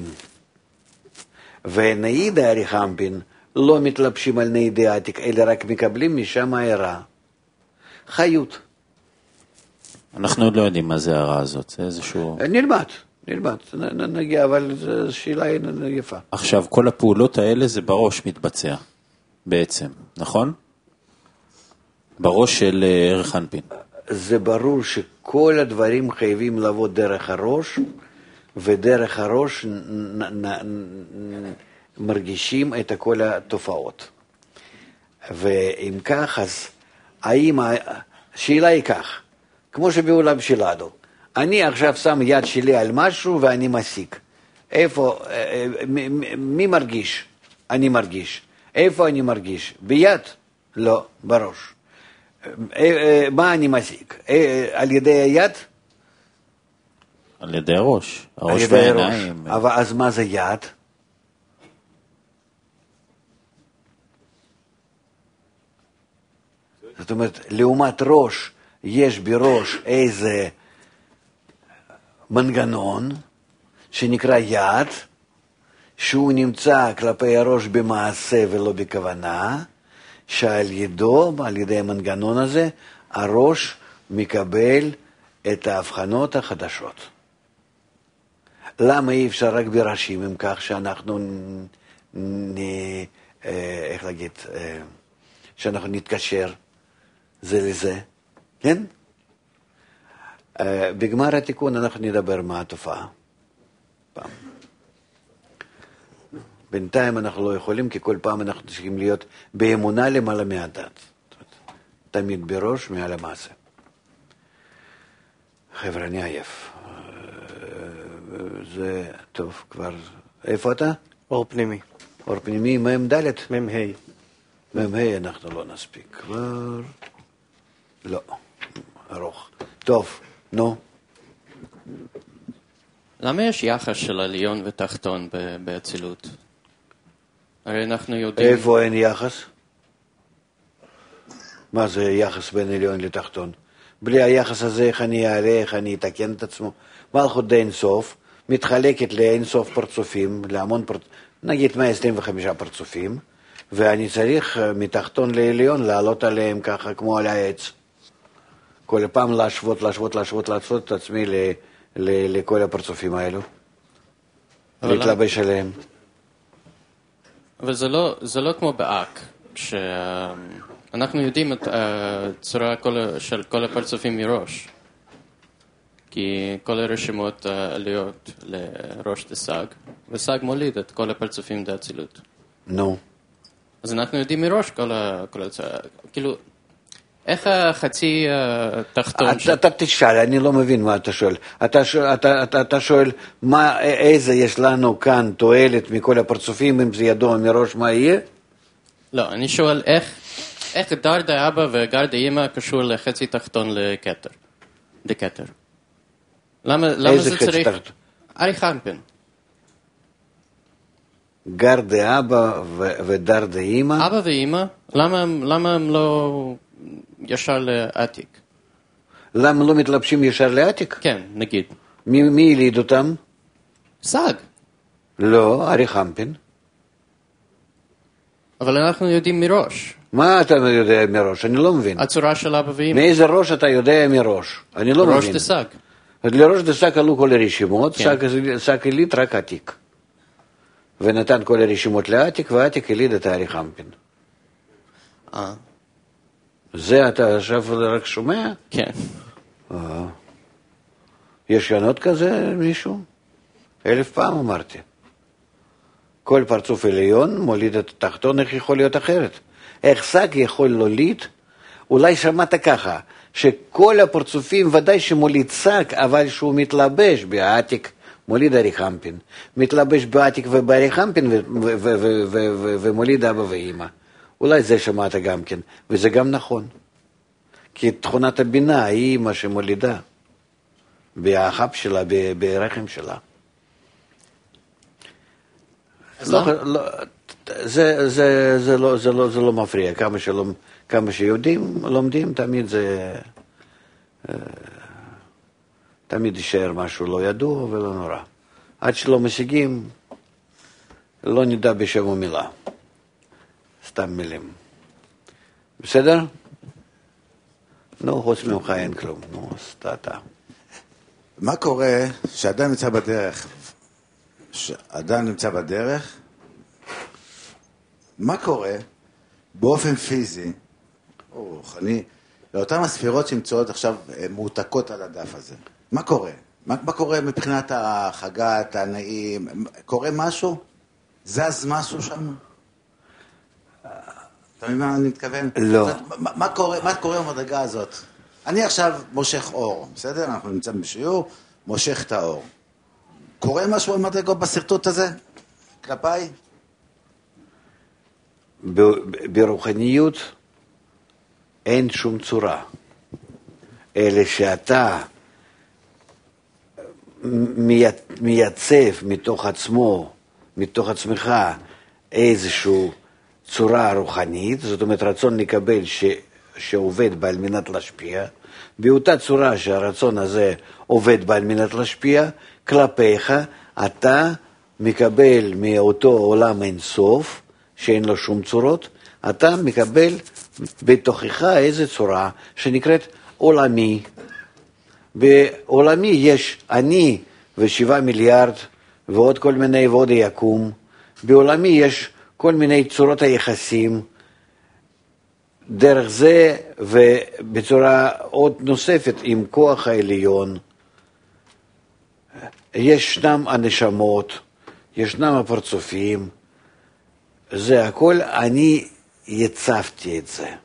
ונאי דארי חנפין לא מתלבשים על נאי דעתיק, אלא רק מקבלים משם הערה. חיות. אנחנו עוד לא יודעים מה זה הערה הזאת, זה איזשהו... נלמד, נלמד, נגיע, אבל זו שאלה יפה. עכשיו, כל הפעולות האלה זה בראש מתבצע, בעצם, נכון? בראש של ארי חנפין. זה ברור שכל הדברים חייבים לבוא דרך הראש, ודרך הראש נ, נ, נ, מרגישים את כל התופעות. ואם כך, אז האם, השאלה היא כך, כמו שבעולם שלנו, אני עכשיו שם יד שלי על משהו ואני משיג. איפה, מי, מי מרגיש? אני מרגיש. איפה אני מרגיש? ביד? לא, בראש. מה אני משיג? על ידי היד? על ידי הראש. הראש והעיניים. אבל אז מה זה יד? זאת אומרת, לעומת ראש, יש בראש איזה מנגנון שנקרא יד, שהוא נמצא כלפי הראש במעשה ולא בכוונה, שעל ידו, על ידי המנגנון הזה, הראש מקבל את ההבחנות החדשות. למה אי אפשר רק בראשים, אם כך שאנחנו נ... איך להגיד, שאנחנו נתקשר זה לזה, כן? בגמר התיקון אנחנו נדבר מה התופעה. פעם. בינתיים אנחנו לא יכולים, כי כל פעם אנחנו צריכים להיות באמונה למעלה מהדת. תמיד בראש מעל המעשה. חבר'ה, אני עייף. זה טוב, כבר... איפה אתה? אור פנימי. אור פנימי, מהם ד'? מם ה'. מם ה' אנחנו לא נספיק. כבר... לא, ארוך. טוב, נו. למה יש יחס של עליון ותחתון באצילות? הרי אנחנו יודעים... איפה אין יחס? מה זה יחס בין עליון לתחתון? בלי היחס הזה, איך אני אעלה, איך אני אתקן את עצמו? מלכות די אינסוף, מתחלקת לאינסוף פרצופים, להמון פרצופים, נגיד מאה עשרים וחמישה פרצופים, ואני צריך מתחתון לעליון לעלות עליהם ככה כמו על העץ. כל פעם להשוות, להשוות, להשוות, להשוות את עצמי ל, ל, לכל הפרצופים האלו. להתלבש עליהם. אבל זה לא, זה לא כמו באק, שאנחנו יודעים את הצורה של כל הפרצופים מראש. כי כל הרשימות עליות לראש דסג, וסג מוליד את כל הפרצופים דאצילות. נו. אז אנחנו יודעים מראש כל הצורה. כאילו, איך החצי תחתון... אתה תשאל, אני לא מבין מה אתה שואל. אתה שואל איזה יש לנו כאן תועלת מכל הפרצופים, אם זה ידוע מראש מה יהיה? לא, אני שואל איך דרדה אבא וגרדה אמא קשור לחצי תחתון לכתר, דקתר. למה זה צריך... אריך אנפין. גרדה אבא ודרדה אמא? אבא ואמא, למה הם לא ישר לעתיק? למה לא מתלבשים ישר לעתיק? כן, נגיד. מי יליד אותם? סג. לא, אריך אנפין. אבל אנחנו יודעים מראש. מה אתה יודע מראש? אני לא מבין. הצורה של אבא ואמא. מאיזה ראש אתה יודע מראש? אני לא מבין. ראש דסג. לראש דסג עלו כל הרשימות, סג יליד רק עתיק. ונתן כל הרשימות לעתיק, ועתיק יליד את אריך אנפין. אה. זה אתה עכשיו רק שומע? כן. אה. יש ינות כזה מישהו? אלף פעם אמרתי. כל פרצוף עליון מוליד את התחתון, איך יכול להיות אחרת? איך סג יכול להוליד? אולי שמעת ככה, שכל הפרצופים ודאי שמוליד סג, אבל שהוא מתלבש בעתיק, מוליד אריך אנפין. מתלבש בעתיק ובאריך אנפין ומוליד אבא ואמא. אולי זה שמעת גם כן, וזה גם נכון. כי תכונת הבינה היא מה שמולידה. באחב שלה, ברחם שלה. לא, לא, זה, זה, זה, לא, זה, לא, זה לא מפריע. כמה, שלא, כמה שיודעים, לומדים, תמיד זה... תמיד יישאר משהו לא ידוע ולא נורא. עד שלא משיגים, לא נדע בשם המילה. סתם מילים. בסדר? נו, חוץ ממך אין כלום. נו, סתתה. מה קורה שאדם נמצא בדרך? שאדם נמצא בדרך, מה קורה באופן פיזי, או רוחני, לאותן הספירות שנמצאות עכשיו מועתקות על הדף הזה? מה קורה? מה, מה קורה מבחינת החגת, הנעים? קורה משהו? זז משהו שם? אתה מבין מה אני מתכוון? לא. מה, מה קורה, מה קורה במדרגה הזאת? אני עכשיו מושך אור, בסדר? אנחנו נמצאים בשיעור, מושך את האור. קורה משהו במדרגות בסרטוט הזה? כלפיי? ברוחניות אין שום צורה. אלא שאתה מייצב מתוך עצמו, מתוך עצמך, איזושהי צורה רוחנית, זאת אומרת רצון לקבל ש, שעובד בעל מנת להשפיע, באותה צורה שהרצון הזה עובד בעל מנת להשפיע, כלפיך אתה מקבל מאותו עולם אינסוף, שאין לו שום צורות, אתה מקבל בתוכך איזו צורה שנקראת עולמי. בעולמי יש אני ושבעה מיליארד ועוד כל מיני ועוד יקום. בעולמי יש כל מיני צורות היחסים. דרך זה ובצורה עוד נוספת עם כוח העליון. ישנם הנשמות, ישנם הפרצופים. זה הכל, אני יצבתי את זה.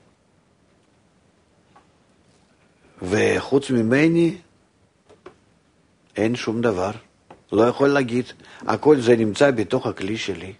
וחוץ ממני אין שום דבר. לא יכול להגיד. הכל זה נמצא בתוך הכלי שלי.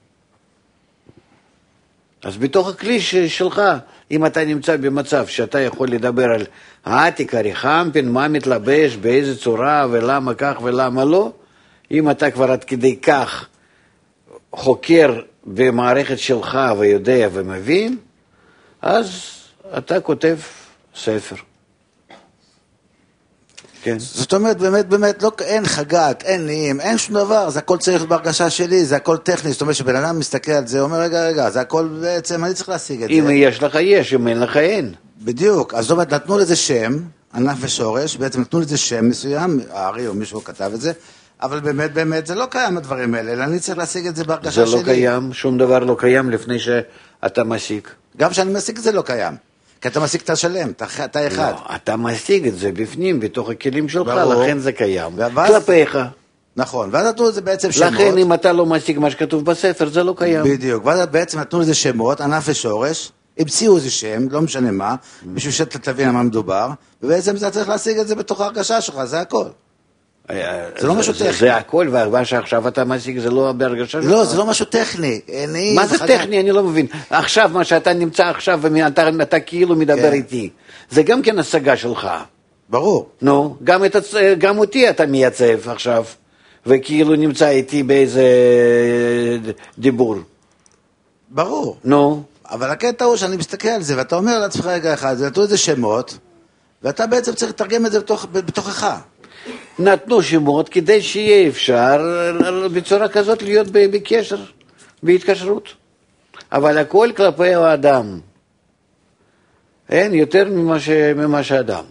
אז בתוך הכלי שלך, אם אתה נמצא במצב שאתה יכול לדבר על העתיק, אריך אנפין, מה מתלבש, באיזה צורה ולמה כך ולמה לא, אם אתה כבר עד כדי כך חוקר במערכת שלך ויודע ומבין, אז אתה כותב ספר. כן. זאת אומרת, באמת, באמת, לא, אין חגת, אין נעים, אין שום דבר, זה הכל צריך בהרגשה שלי, זה הכל טכני, זאת אומרת שבן אדם מסתכל על זה, אומר, רגע, רגע, זה הכל בעצם, אני צריך להשיג את אם זה. יש לך יש, אם אין לך אין. בדיוק, אז זאת אומרת, נתנו לזה שם, ענף ושורש, בעצם נתנו לזה שם מסוים, הארי או מישהו כתב את זה, אבל באמת, באמת, זה לא קיים הדברים האלה, אלא אני צריך להשיג את זה בהרגשה שלי. זה לא קיים, שום דבר לא קיים לפני שאתה משיג. גם כשאני משיג את זה לא קיים. כי אתה משיג את השלם, אתה, אתה אחד. לא, אתה משיג את זה בפנים, בתוך הכלים שלך, ברור. לכן זה קיים. ואז, כלפיך. נכון, ואז נתנו לזה בעצם שמות. לכן אם אתה לא משיג מה שכתוב בספר, זה לא קיים. בדיוק, ואז בעצם נתנו לזה שמות, ענף ושורש, המציאו איזה שם, לא משנה מה, בשביל שאתה תבין על מה מדובר, ובעצם אתה צריך להשיג את זה בתוך ההרגשה שלך, זה הכל. זה לא משהו טכני. זה הכל, והרבה שעכשיו אתה משיג, זה לא בהרגשה שלך. לא, זה לא משהו טכני. מה זה טכני? אני לא מבין. עכשיו, מה שאתה נמצא עכשיו, ואתה כאילו מדבר איתי, זה גם כן השגה שלך. ברור. נו, גם אותי אתה מייצב עכשיו, וכאילו נמצא איתי באיזה דיבור. ברור. נו. אבל הקטע הוא שאני מסתכל על זה, ואתה אומר לעצמך רגע אחד, זה נתנו איזה שמות, ואתה בעצם צריך לתרגם את זה בתוכך. נתנו שמות כדי שיהיה אפשר בצורה כזאת להיות בקשר, בהתקשרות. אבל הכל כלפי האדם. אין יותר ממה, ש... ממה שאדם.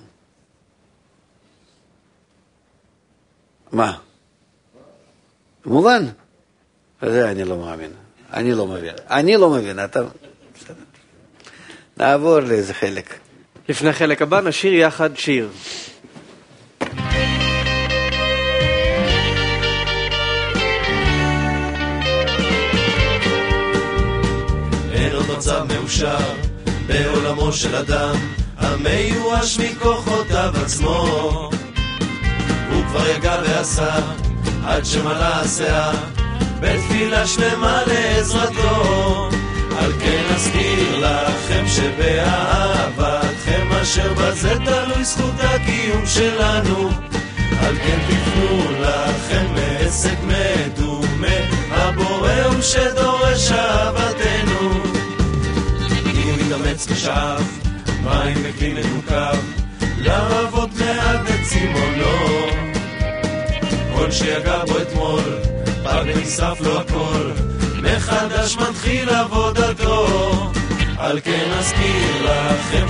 מה? מובן? זה אני לא מאמין. אני לא מבין. אני לא מבין. אתה... נעבור לאיזה חלק. לפני חלק הבא נשיר יחד שיר. אין עוד מצב מאושר בעולמו של אדם המיואש מכוחותיו עצמו, הוא כבר יגע ועשה עד שמלא השיער בתפילה שלמה לעזרתו. על כן אזכיר לכם שבאהבתכם אשר בזה תלוי זכות הקיום שלנו, על כן תפנו לכם מעסק מדומה, הבורא הוא שדורש אהבתנו. אם הוא מתאמץ ושאף מים בכלי מנוקב לעבוד מעט את צימונו, כל שיגע בו אתמול פג ונשרף לו הכל, מחדש מתחיל עבודתו. על כן אזכיר לכם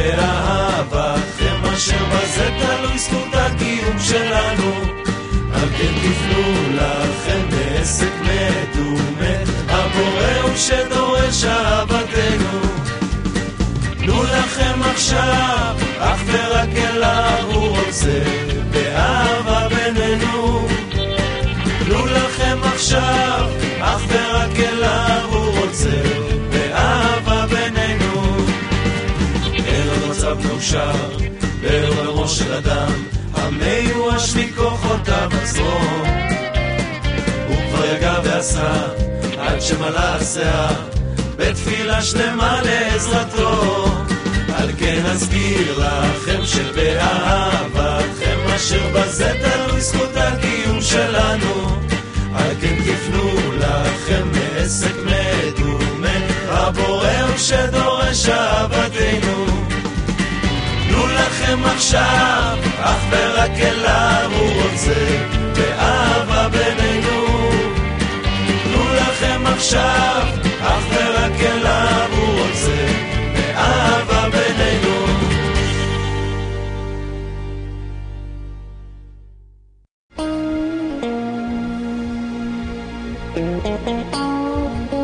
שבאהבתכם אשר בזה תלוי זכות הקיום שלנו, על כן תפנו לכם בעסק מדומה, הבורא הוא שדורש אהבתנו. תנו לכם עכשיו אך ורק אליו הוא רוצה באהבה בינינו, תנו לכם עכשיו אך ורק אליו הוא רוצה באהבה בינינו. אין עוד מצב מאושר בעולמו של אדם המיואש מכוחותיו עצמו, הוא כבר יגע ועשה עד שמלא השיער בתפילה שלמה לעזרתו. על כן אזכיר לכם שבאהבתכם אשר בזה תלוי זכות הקיום שלנו, על כן תפנו לכם מעסק מדומה, הבורא הוא שדורש אהבתנו. תנו לכם עכשיו אך ורק אליו הוא רוצה